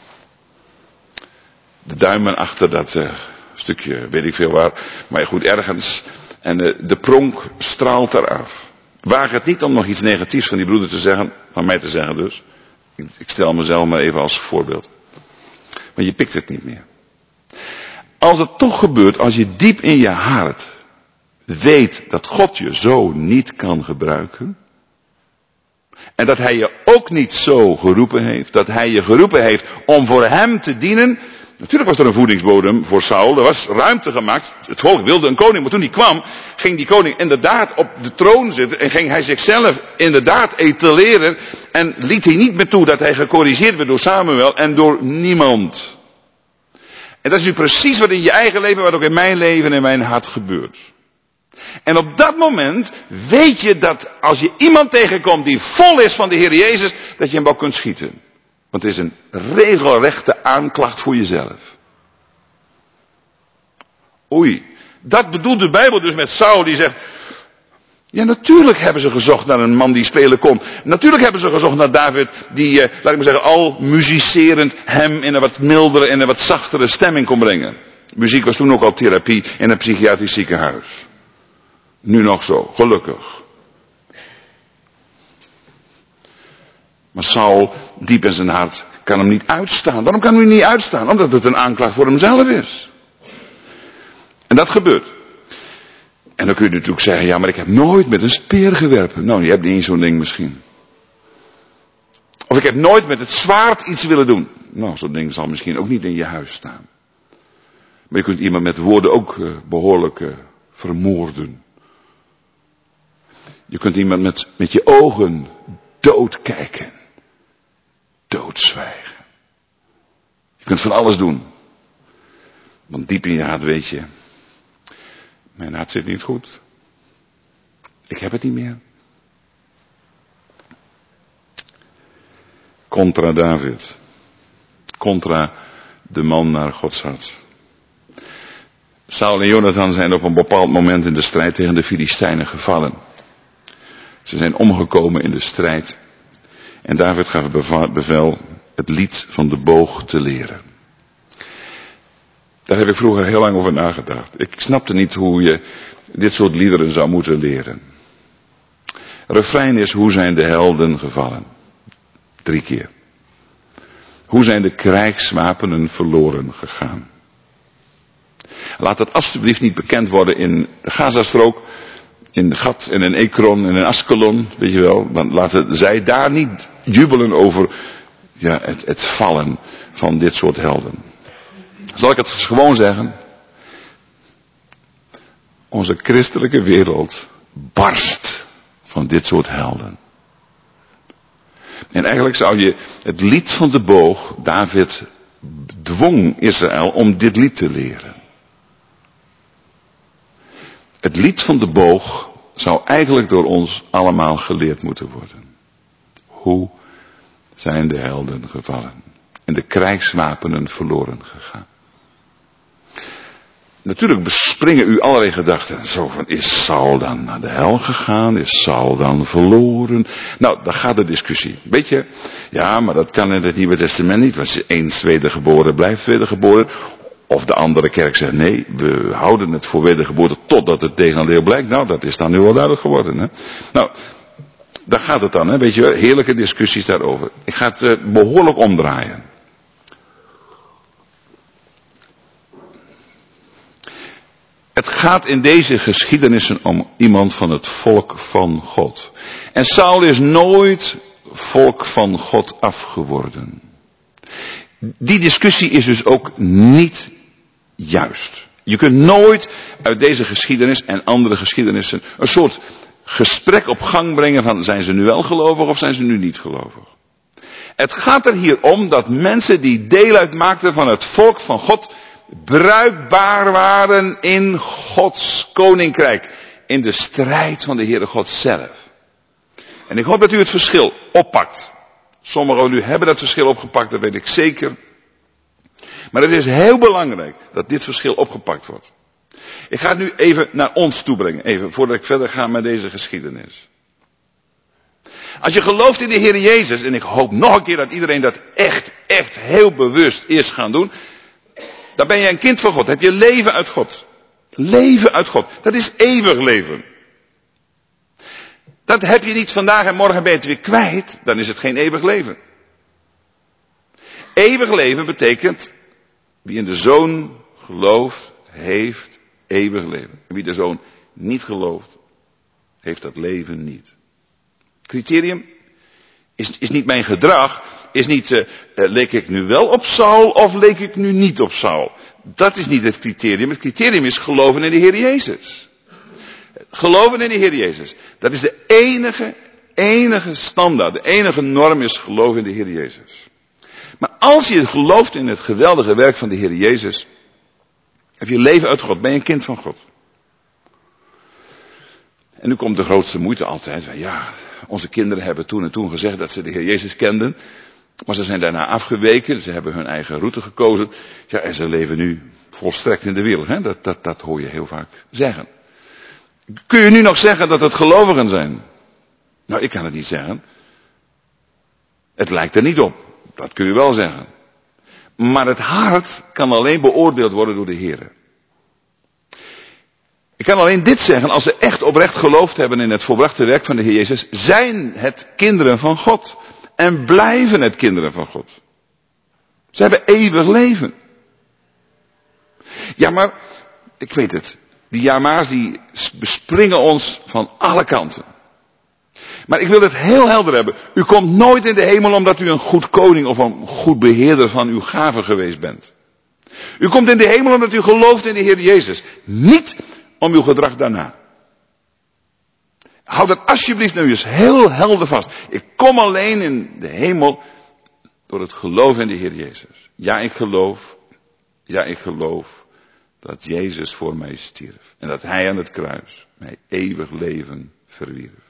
De duimen achter dat uh, stukje, weet ik veel waar, maar goed, ergens. En uh, de pronk straalt eraf. Waag het niet om nog iets negatiefs van die broeder te zeggen, van mij te zeggen dus. Ik, ik stel mezelf maar even als voorbeeld. Maar je pikt het niet meer. Als het toch gebeurt, als je diep in je hart weet dat God je zo niet kan gebruiken. En dat hij je ook niet zo geroepen heeft. Dat hij je geroepen heeft om voor hem te dienen. Natuurlijk was er een voedingsbodem voor Saul. Er was ruimte gemaakt. Het volk wilde een koning. Maar toen hij kwam, ging die koning inderdaad op de troon zitten. En ging hij zichzelf inderdaad etaleren. En liet hij niet meer toe dat hij gecorrigeerd werd door Samuel en door niemand. En dat is nu precies wat in je eigen leven, wat ook in mijn leven en in mijn hart gebeurt. En op dat moment weet je dat als je iemand tegenkomt die vol is van de Heer Jezus, dat je hem ook kunt schieten. Want het is een regelrechte aanklacht voor jezelf. Oei, dat bedoelt de Bijbel dus met Saul die zegt, ja, natuurlijk hebben ze gezocht naar een man die spelen kon. Natuurlijk hebben ze gezocht naar David die, eh, laat ik maar zeggen, al muzicerend hem in een wat mildere en een wat zachtere stemming kon brengen. Muziek was toen ook al therapie in een psychiatrisch ziekenhuis. Nu nog zo, gelukkig. Maar Saul, diep in zijn hart, kan hem niet uitstaan. Waarom kan hij hem niet uitstaan? Omdat het een aanklacht voor hemzelf is. En dat gebeurt. En dan kun je natuurlijk zeggen, ja, maar ik heb nooit met een speer gewerpen. Nou, je hebt niet eens zo'n ding misschien. Of ik heb nooit met het zwaard iets willen doen. Nou, zo'n ding zal misschien ook niet in je huis staan. Maar je kunt iemand met woorden ook uh, behoorlijk uh, vermoorden. Je kunt iemand met, met je ogen doodkijken. Doodzwijgen. Je kunt van alles doen. Want diep in je hart weet je, mijn hart zit niet goed. Ik heb het niet meer. Contra David. Contra de man naar Gods hart. Saul en Jonathan zijn op een bepaald moment in de strijd tegen de Filistijnen gevallen. Ze zijn omgekomen in de strijd. En David gaf het bevel het lied van de boog te leren. Daar heb ik vroeger heel lang over nagedacht. Ik snapte niet hoe je dit soort liederen zou moeten leren. Refrein is, hoe zijn de helden gevallen? Drie keer. Hoe zijn de krijgswapenen verloren gegaan? Laat dat alsjeblieft niet bekend worden in de Gazastrook, in Gat en in Ekron en in Askelon, weet je wel. Want laten zij daar niet jubelen over ja, het, het vallen van dit soort helden. Zal ik het gewoon zeggen? Onze christelijke wereld barst van dit soort helden. En eigenlijk zou je het lied van de boog, David dwong Israël om dit lied te leren. Het lied van de boog zou eigenlijk door ons allemaal geleerd moeten worden. Hoe zijn de helden gevallen en de krijgswapenen verloren gegaan? Natuurlijk bespringen u allerlei gedachten. Zo van, is Saul dan naar de hel gegaan? Is Saul dan verloren? Nou, daar gaat de discussie. Weet je, ja, maar dat kan in het Nieuwe Testament niet. Want eens wedergeboren blijft wedergeboren. Of de andere kerk zegt, nee, we houden het voor wedergeboorte totdat het tegendeel blijkt. Nou, dat is dan nu wel duidelijk geworden. Hè? Nou, daar gaat het dan, hè? Weet je, heerlijke discussies daarover. Ik ga het uh, behoorlijk omdraaien. Het gaat in deze geschiedenissen om iemand van het volk van God. En Saul is nooit volk van God afgeworden. Die discussie is dus ook niet juist. Je kunt nooit uit deze geschiedenis en andere geschiedenissen een soort gesprek op gang brengen van, zijn ze nu wel gelovig of zijn ze nu niet gelovig? Het gaat er hier om dat mensen die deel uitmaakten van het volk van God bruikbaar waren in Gods koninkrijk. In de strijd van de Heere God zelf. En ik hoop dat u het verschil oppakt. Sommigen van u hebben dat verschil opgepakt, dat weet ik zeker. Maar het is heel belangrijk dat dit verschil opgepakt wordt. Ik ga het nu even naar ons toe brengen, even voordat ik verder ga met deze geschiedenis. Als je gelooft in de Heer Jezus, en ik hoop nog een keer dat iedereen dat echt, echt heel bewust is gaan doen, dan ben je een kind van God, heb je leven uit God. Leven uit God, dat is eeuwig leven. Dat heb je niet vandaag en morgen ben je het weer kwijt, dan is het geen eeuwig leven. Eeuwig leven betekent, wie in de Zoon gelooft, heeft eeuwig leven. En wie de Zoon niet gelooft, heeft dat leven niet. Criterium is, is niet mijn gedrag, is niet, uh, uh, leek ik nu wel op Saul of leek ik nu niet op Saul. Dat is niet het criterium. Het criterium is geloven in de Heer Jezus. Geloven in de Heer Jezus. Dat is de enige, enige standaard. De enige norm is geloven in de Heer Jezus. Maar als je gelooft in het geweldige werk van de Heer Jezus, heb je leven uit God. Ben je een kind van God. En nu komt de grootste moeite altijd. Ja, onze kinderen hebben toen en toen gezegd dat ze de Heer Jezus kenden. Maar ze zijn daarna afgeweken. Ze hebben hun eigen route gekozen. Ja, en ze leven nu volstrekt in de wereld. Hè? Dat, dat, dat hoor je heel vaak zeggen. Kun je nu nog zeggen dat het gelovigen zijn? Nou, ik kan het niet zeggen. Het lijkt er niet op. Dat kun je wel zeggen. Maar het hart kan alleen beoordeeld worden door de Heer. Ik kan alleen dit zeggen, als ze echt oprecht geloofd hebben in het volbrachte werk van de Heer Jezus, zijn het kinderen van God. en blijven het kinderen van God. Ze hebben eeuwig leven. Ja, maar, ik weet het, die jama's die bespringen ons van alle kanten. Maar ik wil het heel helder hebben. U komt nooit in de hemel omdat u een goed koning of een goed beheerder van uw gaven geweest bent. U komt in de hemel omdat u gelooft in de Heer Jezus. Niet om uw gedrag daarna. Houd dat alsjeblieft nu eens heel helder vast. Ik kom alleen in de hemel door het geloof in de Heer Jezus. Ja, ik geloof. Ja, ik geloof dat Jezus voor mij stierf. En dat Hij aan het kruis mij eeuwig leven verwierf.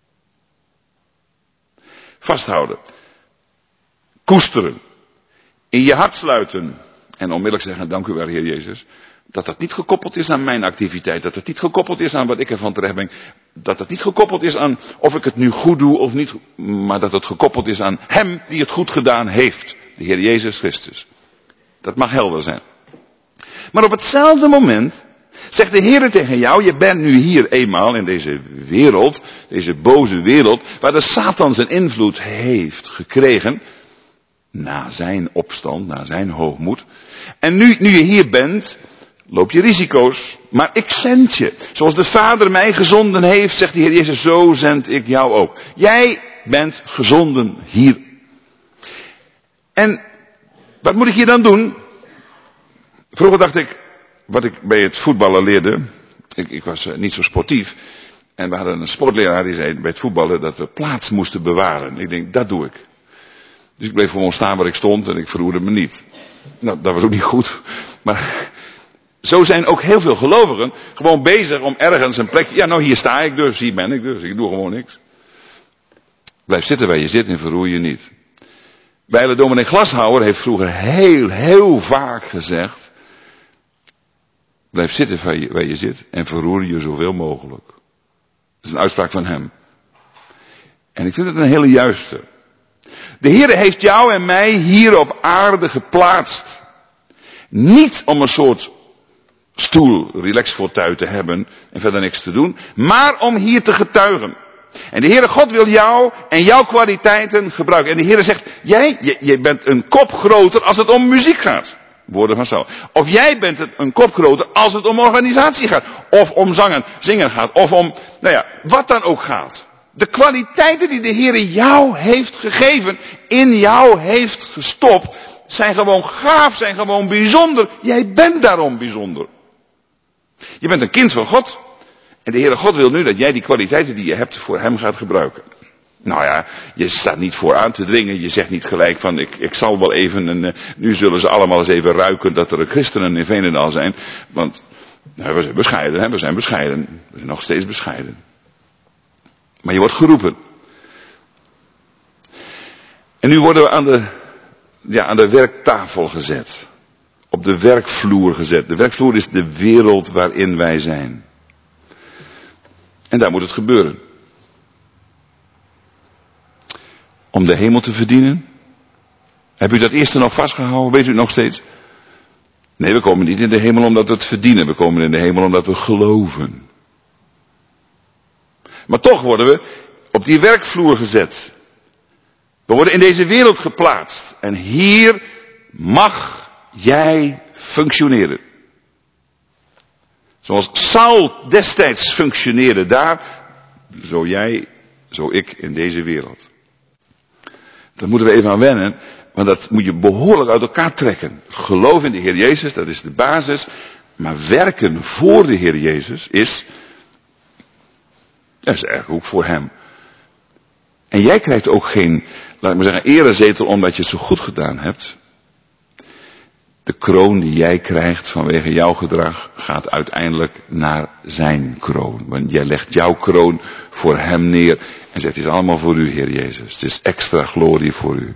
Vasthouden. Koesteren. In je hart sluiten. En onmiddellijk zeggen, dank u wel Heer Jezus. Dat dat niet gekoppeld is aan mijn activiteit. Dat het niet gekoppeld is aan wat ik ervan terecht ben. Dat het niet gekoppeld is aan of ik het nu goed doe of niet. Maar dat het gekoppeld is aan Hem die het goed gedaan heeft. De Heer Jezus Christus. Dat mag helder zijn. Maar op hetzelfde moment zegt de Heer tegen jou, je bent nu hier eenmaal in deze wereld, deze boze wereld, waar de Satan zijn invloed heeft gekregen, na zijn opstand, na zijn hoogmoed. En nu, nu je hier bent, loop je risico's, maar ik zend je. Zoals de Vader mij gezonden heeft, zegt de Heer Jezus, zo zend ik jou ook. Jij bent gezonden hier. En wat moet ik hier dan doen? Vroeger dacht ik, wat ik bij het voetballen leerde, ik, ik was niet zo sportief, en we hadden een sportleraar die zei bij het voetballen dat we plaats moesten bewaren. Ik denk, dat doe ik. Dus ik bleef gewoon staan waar ik stond en ik verroerde me niet. Nou, dat was ook niet goed. Maar zo zijn ook heel veel gelovigen gewoon bezig om ergens een plekje, ja nou hier sta ik dus, hier ben ik dus, ik doe gewoon niks. Blijf zitten waar je zit en verroer je niet. Bijle dominee Glashouwer heeft vroeger heel, heel vaak gezegd, blijf zitten waar je, waar je zit en verroer je zoveel mogelijk. Dat is een uitspraak van hem. En ik vind het een hele juiste. De Heer heeft jou en mij hier op aarde geplaatst. Niet om een soort stoel, relaxfauteuil te hebben en verder niks te doen, maar om hier te getuigen. En de Heere God wil jou en jouw kwaliteiten gebruiken. En de Heere zegt, jij, je, je bent een kop groter als het om muziek gaat. Woorden van Saul. Of jij bent een kop groter als het om organisatie gaat. Of om zangen, zingen gaat. Of om, nou ja, wat dan ook gaat. De kwaliteiten die de Heere jou heeft gegeven, in jou heeft gestopt, zijn gewoon gaaf, zijn gewoon bijzonder. Jij bent daarom bijzonder. Je bent een kind van God. En de Heere God wil nu dat jij die kwaliteiten die je hebt voor Hem gaat gebruiken. Nou ja, je staat niet voor aan te dringen. Je zegt niet gelijk van, ik, ik zal wel even, een, nu zullen ze allemaal eens even ruiken dat er christenen in Veenendaal zijn. Want nou, we zijn bescheiden, hè? we zijn bescheiden. We zijn nog steeds bescheiden. Maar je wordt geroepen. En nu worden we aan de, ja, aan de werktafel gezet. Op de werkvloer gezet. De werkvloer is de wereld waarin wij zijn. En daar moet het gebeuren. Om de hemel te verdienen? Heb u dat eerste nog vastgehouden? Weet u het nog steeds? Nee, we komen niet in de hemel omdat we het verdienen. We komen in de hemel omdat we geloven. Maar toch worden we op die werkvloer gezet. We worden in deze wereld geplaatst. En hier mag jij functioneren. Zoals Saul destijds functioneerde daar, zo jij, zo ik in deze wereld. Daar moeten we even aan wennen, want dat moet je behoorlijk uit elkaar trekken. Geloof in de Heer Jezus, dat is de basis. Maar werken voor de Heer Jezus is, dat is eigenlijk ook voor Hem. En jij krijgt ook geen, laat ik maar zeggen, erezetel omdat je het zo goed gedaan hebt. De kroon die jij krijgt vanwege jouw gedrag gaat uiteindelijk naar zijn kroon. Want jij legt jouw kroon voor Hem neer en zegt, het is allemaal voor u, Heer Jezus. Het is extra glorie voor u.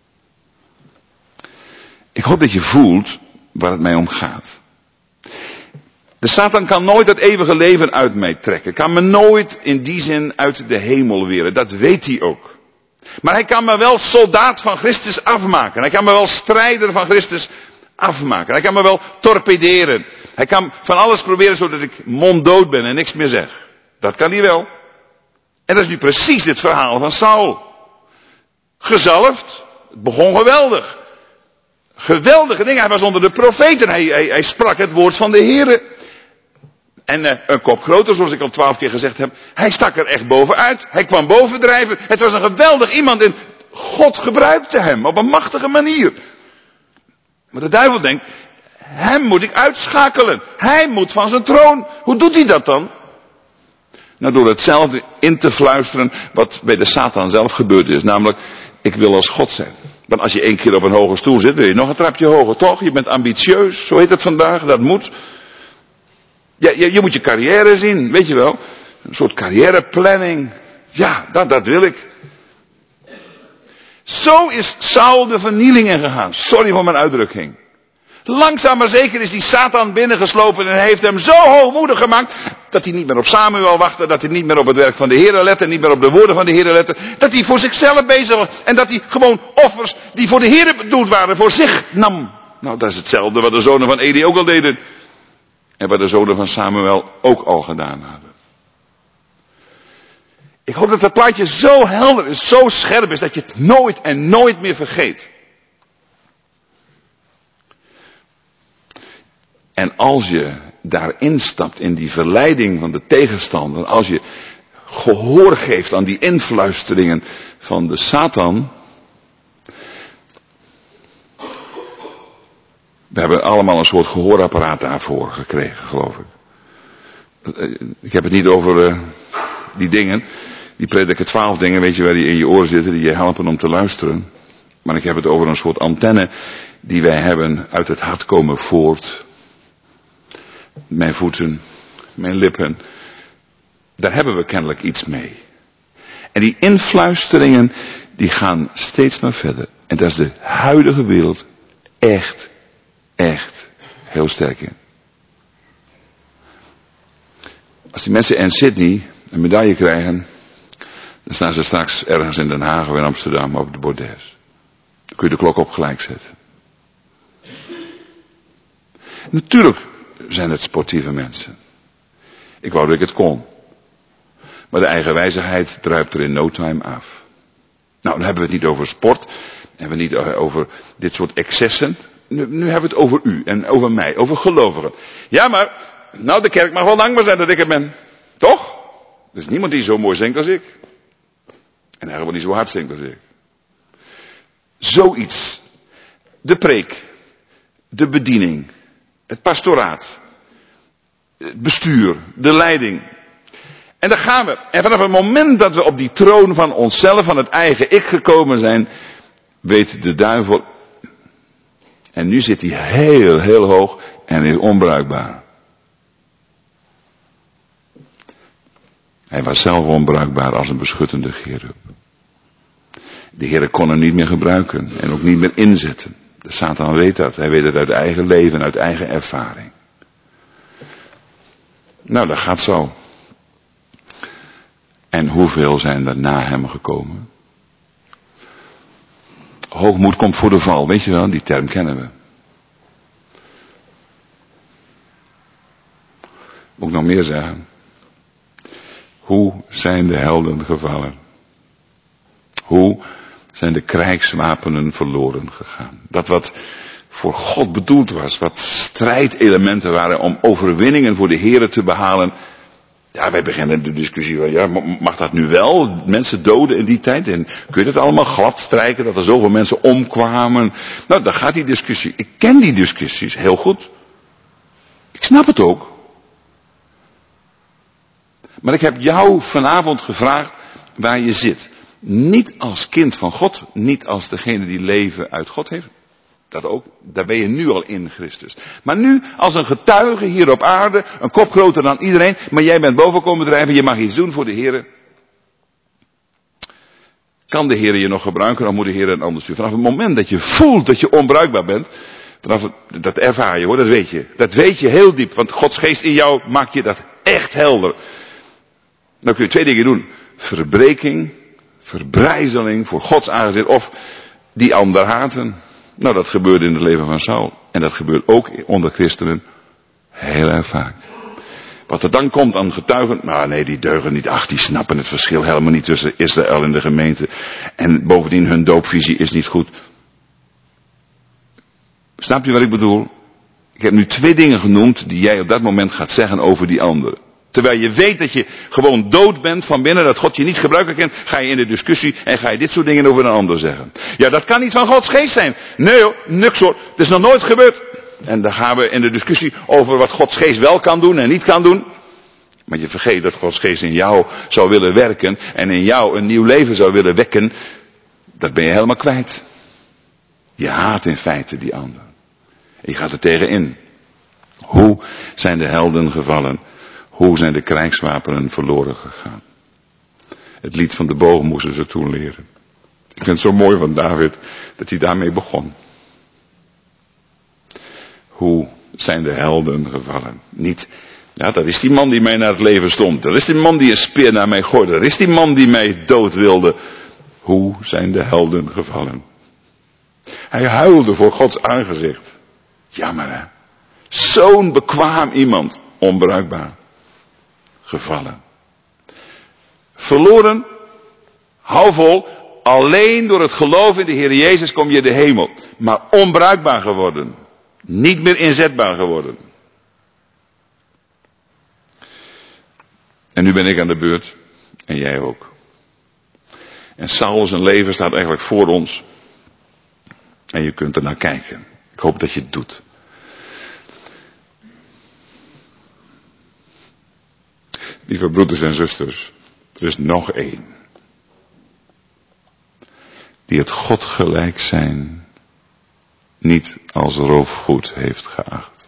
Ik hoop dat je voelt waar het mij om gaat. De Satan kan nooit het eeuwige leven uit mij trekken. Kan me nooit in die zin uit de hemel weren. Dat weet hij ook. Maar hij kan me wel soldaat van Christus afmaken. Hij kan me wel strijder van Christus afmaken. Hij kan me wel torpederen. Hij kan van alles proberen zodat ik monddood ben en niks meer zeg. Dat kan hij wel. En dat is nu precies dit verhaal van Saul. Gezalfd. Het begon geweldig. Geweldige dingen. Hij was onder de profeten. Hij, hij, hij sprak het woord van de Heere. En uh, een kop groter, zoals ik al twaalf keer gezegd heb. Hij stak er echt bovenuit. Hij kwam bovendrijven. Het was een geweldig iemand. En God gebruikte hem op een machtige manier. Maar de duivel denkt, hem moet ik uitschakelen. Hij moet van zijn troon. Hoe doet hij dat dan? Nou, door hetzelfde in te fluisteren wat bij de Satan zelf gebeurd is. Namelijk, ik wil als God zijn. Want als je één keer op een hoge stoel zit, wil je nog een trapje hoger, toch? Je bent ambitieus, zo heet het vandaag, dat moet. Ja, je, je moet je carrière zien, weet je wel. Een soort carrièreplanning. Ja, dat, dat wil ik. Zo is Saul de vernieling ingegaan. Sorry voor mijn uitdrukking. Langzaam maar zeker is die Satan binnengeslopen en heeft hem zo hoogmoedig gemaakt, dat hij niet meer op Samuel wachtte, dat hij niet meer op het werk van de Heere lette, niet meer op de woorden van de Heere lette, dat hij voor zichzelf bezig was en dat hij gewoon offers die voor de Heere bedoeld waren, voor zich nam. Nou, dat is hetzelfde wat de zonen van Eli ook al deden en wat de zonen van Samuel ook al gedaan hadden. Ik hoop dat dat plaatje zo helder is, zo scherp is, dat je het nooit en nooit meer vergeet. En als je daarin stapt in die verleiding van de tegenstander, als je gehoor geeft aan die influisteringen van de Satan. We hebben allemaal een soort gehoorapparaat daarvoor gekregen, geloof ik. Ik heb het niet over uh, die dingen, die prediken twaalf dingen, weet je, waar die in je oor zitten, die je helpen om te luisteren. Maar ik heb het over een soort antenne die wij hebben uit het hart komen voort. Mijn voeten, mijn lippen, daar hebben we kennelijk iets mee. En die influisteringen, die gaan steeds naar verder. En daar is de huidige wereld echt, echt heel sterk in. Als die mensen in Sydney een medaille krijgen, dan staan ze straks ergens in Den Haag of in Amsterdam op de bordes. Dan kun je de klok op gelijk zetten. Natuurlijk zijn het sportieve mensen. Ik wou dat ik het kon. Maar de eigenwijzigheid druipt er in no time af. Nou, dan hebben we het niet over sport. Dan hebben we het niet over dit soort excessen. Nu, nu hebben we het over u en over mij, over gelovigen. Ja, maar, nou, de kerk mag wel dankbaar zijn dat ik er ben. Toch? Er is niemand die zo mooi zingt als ik. En eigenlijk niet zo hard zingt als ik. Zoiets. De preek. De bediening. Het pastoraat. Het bestuur. De leiding. En daar gaan we. En vanaf het moment dat we op die troon van onszelf, van het eigen ik gekomen zijn, weet de duivel. En nu zit hij heel, heel hoog en is onbruikbaar. Hij was zelf onbruikbaar als een beschuttende cherub. De Heer kon hem niet meer gebruiken en ook niet meer inzetten. De Satan weet dat. Hij weet het uit eigen leven, uit eigen ervaring. Nou, dat gaat zo. En hoeveel zijn er na hem gekomen? Hoogmoed komt voor de val, weet je wel, die term kennen we. Moet ik nog meer zeggen? Hoe zijn de helden gevallen? Hoe zijn de krijgswapenen verloren gegaan? Dat wat voor God bedoeld was, wat strijdelementen waren om overwinningen voor de Here te behalen. Ja, wij beginnen de discussie van, ja, mag dat nu wel? Mensen doden in die tijd? En kun je dat allemaal glad strijken, dat er zoveel mensen omkwamen? Nou, daar gaat die discussie. Ik ken die discussies heel goed. Ik snap het ook. Maar ik heb jou vanavond gevraagd waar je zit. Niet als kind van God, niet als degene die leven uit God heeft. Dat ook, daar ben je nu al in Christus. Maar nu als een getuige hier op aarde, een kop groter dan iedereen, maar jij bent boven komen drijven, je mag iets doen voor de Heer. Kan de Heer je nog gebruiken, dan moet de Heer een ander sturen. Vanaf het moment dat je voelt dat je onbruikbaar bent, vanaf het, dat ervaar je hoor, dat weet je. Dat weet je heel diep, want Gods geest in jou maakt je dat echt helder. Dan kun je twee dingen doen. Verbreking, verbrijzeling voor Gods aangezicht of die ander haten. Nou, dat gebeurde in het leven van Saul. En dat gebeurt ook onder christenen heel erg vaak. Wat er dan komt aan getuigen, nou nee, die deugen niet. Ach, die snappen het verschil helemaal niet tussen Israël en de gemeente. En bovendien, hun doopvisie is niet goed. Snapt u wat ik bedoel? Ik heb nu twee dingen genoemd die jij op dat moment gaat zeggen over die anderen. Terwijl je weet dat je gewoon dood bent van binnen, dat God je niet gebruiken kent, ga je in de discussie en ga je dit soort dingen over een ander zeggen. Ja, dat kan niet van Gods geest zijn. Nee hoor, niks hoor. Het is nog nooit gebeurd. En dan gaan we in de discussie over wat Gods geest wel kan doen en niet kan doen. Maar je vergeet dat Gods geest in jou zou willen werken en in jou een nieuw leven zou willen wekken. Dat ben je helemaal kwijt. Je haat in feite die ander. Je gaat er tegenin. Hoe zijn de helden gevallen? Hoe zijn de krijgswapenen verloren gegaan? Het lied van de boog moesten ze toen leren. Ik vind het zo mooi van David dat hij daarmee begon. Hoe zijn de helden gevallen? Niet, ja, dat is die man die mij naar het leven stond. Dat is die man die een speer naar mij gooide. Dat is die man die mij dood wilde. Hoe zijn de helden gevallen? Hij huilde voor Gods aangezicht. Jammer hè. Zo'n bekwaam iemand. Onbruikbaar. Gevallen. Verloren. Hou vol. Alleen door het geloof in de Heer Jezus kom je de hemel. Maar onbruikbaar geworden. Niet meer inzetbaar geworden. En nu ben ik aan de beurt. En jij ook. En Saul zijn leven staat eigenlijk voor ons. En je kunt er naar kijken. Ik hoop dat je het doet. Lieve broeders en zusters. Er is nog één. Die het God gelijk zijn niet als roofgoed heeft geacht.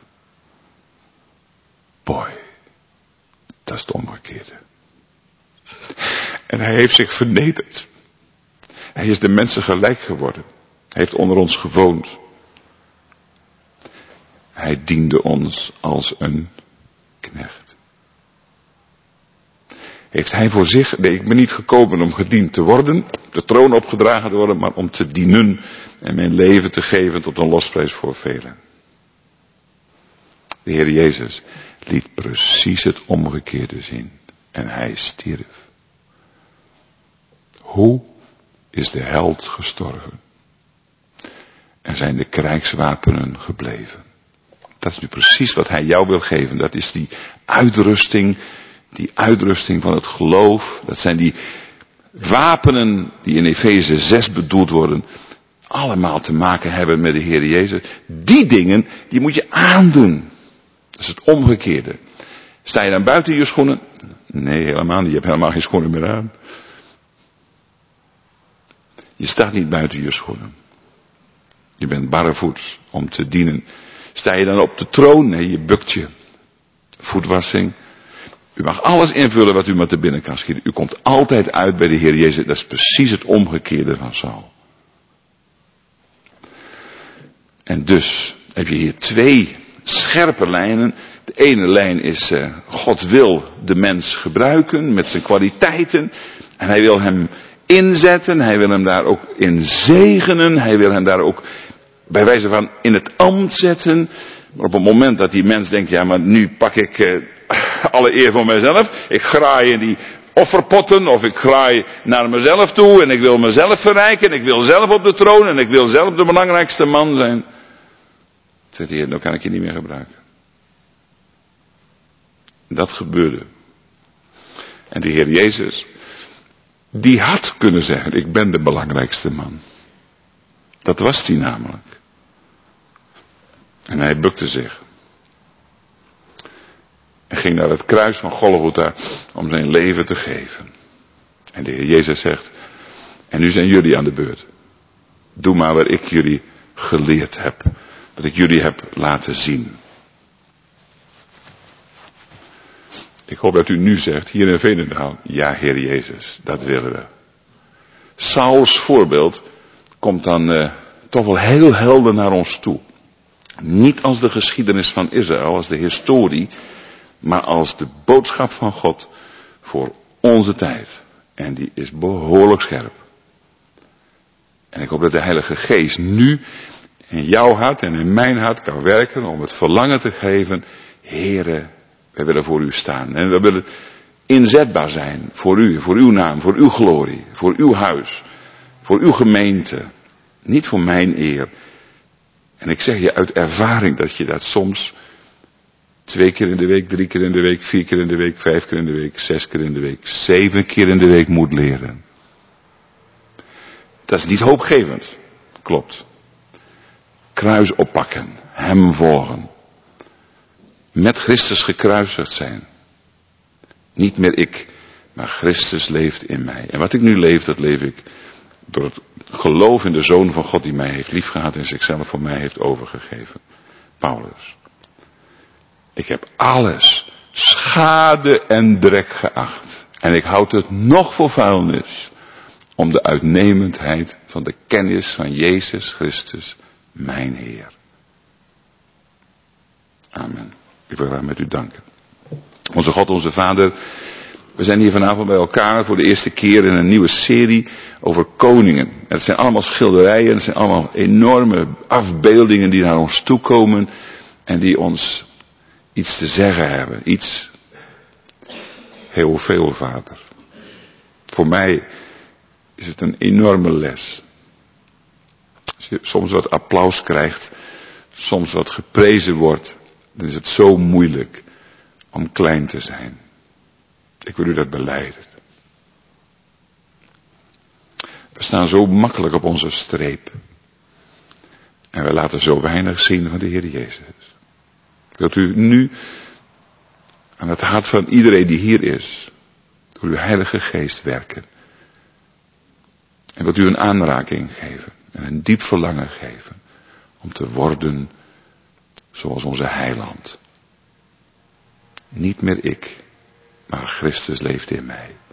Boy. Dat is het omgekeerde. En hij heeft zich vernederd. Hij is de mensen gelijk geworden. Hij heeft onder ons gewoond. Hij diende ons als een knecht. Heeft hij voor zich, nee, ik ben niet gekomen om gediend te worden, de troon opgedragen te worden, maar om te dienen en mijn leven te geven tot een losprijs voor velen. De Heer Jezus liet precies het omgekeerde zien. En hij stierf. Hoe is de held gestorven? En zijn de krijgswapenen gebleven? Dat is nu precies wat hij jou wil geven. Dat is die uitrusting, die uitrusting van het geloof. Dat zijn die wapenen die in Efeze zes bedoeld worden. Allemaal te maken hebben met de Heer Jezus. Die dingen, die moet je aandoen. Dat is het omgekeerde. Sta je dan buiten je schoenen? Nee, helemaal niet. Je hebt helemaal geen schoenen meer aan. Je staat niet buiten je schoenen. Je bent barrevoets om te dienen. Sta je dan op de troon? Nee, je bukt je. Voetwassing. U mag alles invullen wat u maar te binnen kan schieten. U komt altijd uit bij de Heer Jezus. Dat is precies het omgekeerde van Saul. En dus heb je hier twee scherpe lijnen. De ene lijn is, uh, God wil de mens gebruiken met zijn kwaliteiten. En hij wil hem inzetten. Hij wil hem daar ook in zegenen. Hij wil hem daar ook bij wijze van in het ambt zetten. Maar op het moment dat die mens denkt, ja maar nu pak ik uh, alle eer voor mijzelf. Ik graai in die offerpotten of ik graai naar mezelf toe. En ik wil mezelf verrijken. En ik wil zelf op de troon. En ik wil zelf de belangrijkste man zijn. Zegt de Heer, nou kan ik je niet meer gebruiken. Dat gebeurde. En de Heer Jezus, die had kunnen zeggen, ik ben de belangrijkste man. Dat was hij namelijk. En hij bukte zich. En ging naar het kruis van Golgotha om zijn leven te geven. En de Heer Jezus zegt, en nu zijn jullie aan de beurt. Doe maar wat ik jullie geleerd heb. Wat ik jullie heb laten zien. Ik hoop dat u nu zegt, hier in Veenendaal, ja Heer Jezus, dat willen we. Sauls voorbeeld komt dan uh, toch wel heel helder naar ons toe. Niet als de geschiedenis van Israël, als de historie, maar als de boodschap van God voor onze tijd. En die is behoorlijk scherp. En ik hoop dat de Heilige Geest nu in jouw hart en in mijn hart kan werken om het verlangen te geven, Heere, Wij willen voor u staan. En we willen inzetbaar zijn voor u, voor uw naam, voor uw glorie, voor uw huis, voor uw gemeente. Niet voor mijn eer. En ik zeg je uit ervaring dat je dat soms twee keer in de week, drie keer in de week, vier keer in de week, vijf keer in de week, zes keer in de week, zeven keer in de week moet leren. Dat is niet hoopgevend. Klopt. Kruis oppakken. Hem volgen. Met Christus gekruisigd zijn. Niet meer ik, maar Christus leeft in mij. En wat ik nu leef, dat leef ik door het geloof in de Zoon van God die mij heeft liefgehad en zichzelf voor mij heeft overgegeven. Paulus. Ik heb alles schade en drek geacht. En ik houd het nog voor vuilnis. Om de uitnemendheid van de kennis van Jezus Christus, mijn Heer. Amen. Ik wil graag met u danken. Onze God, onze Vader, we zijn hier vanavond bij elkaar voor de eerste keer in een nieuwe serie over koningen. Het zijn allemaal schilderijen, het zijn allemaal enorme afbeeldingen die naar ons toe komen en die ons iets te zeggen hebben. Iets heel veel, Vader. Voor mij is het een enorme les. Als je soms wat applaus krijgt, soms wat geprezen wordt, dan is het zo moeilijk om klein te zijn. Ik wil u dat belijden. We staan zo makkelijk op onze streep. En we laten zo weinig zien van de Heer Jezus. Wilt u nu aan het hart van iedereen die hier is, door uw Heilige Geest werken. En wilt u een aanraking geven en een diep verlangen geven om te worden zoals onze Heiland. Niet meer ik, maar Christus leeft in mij.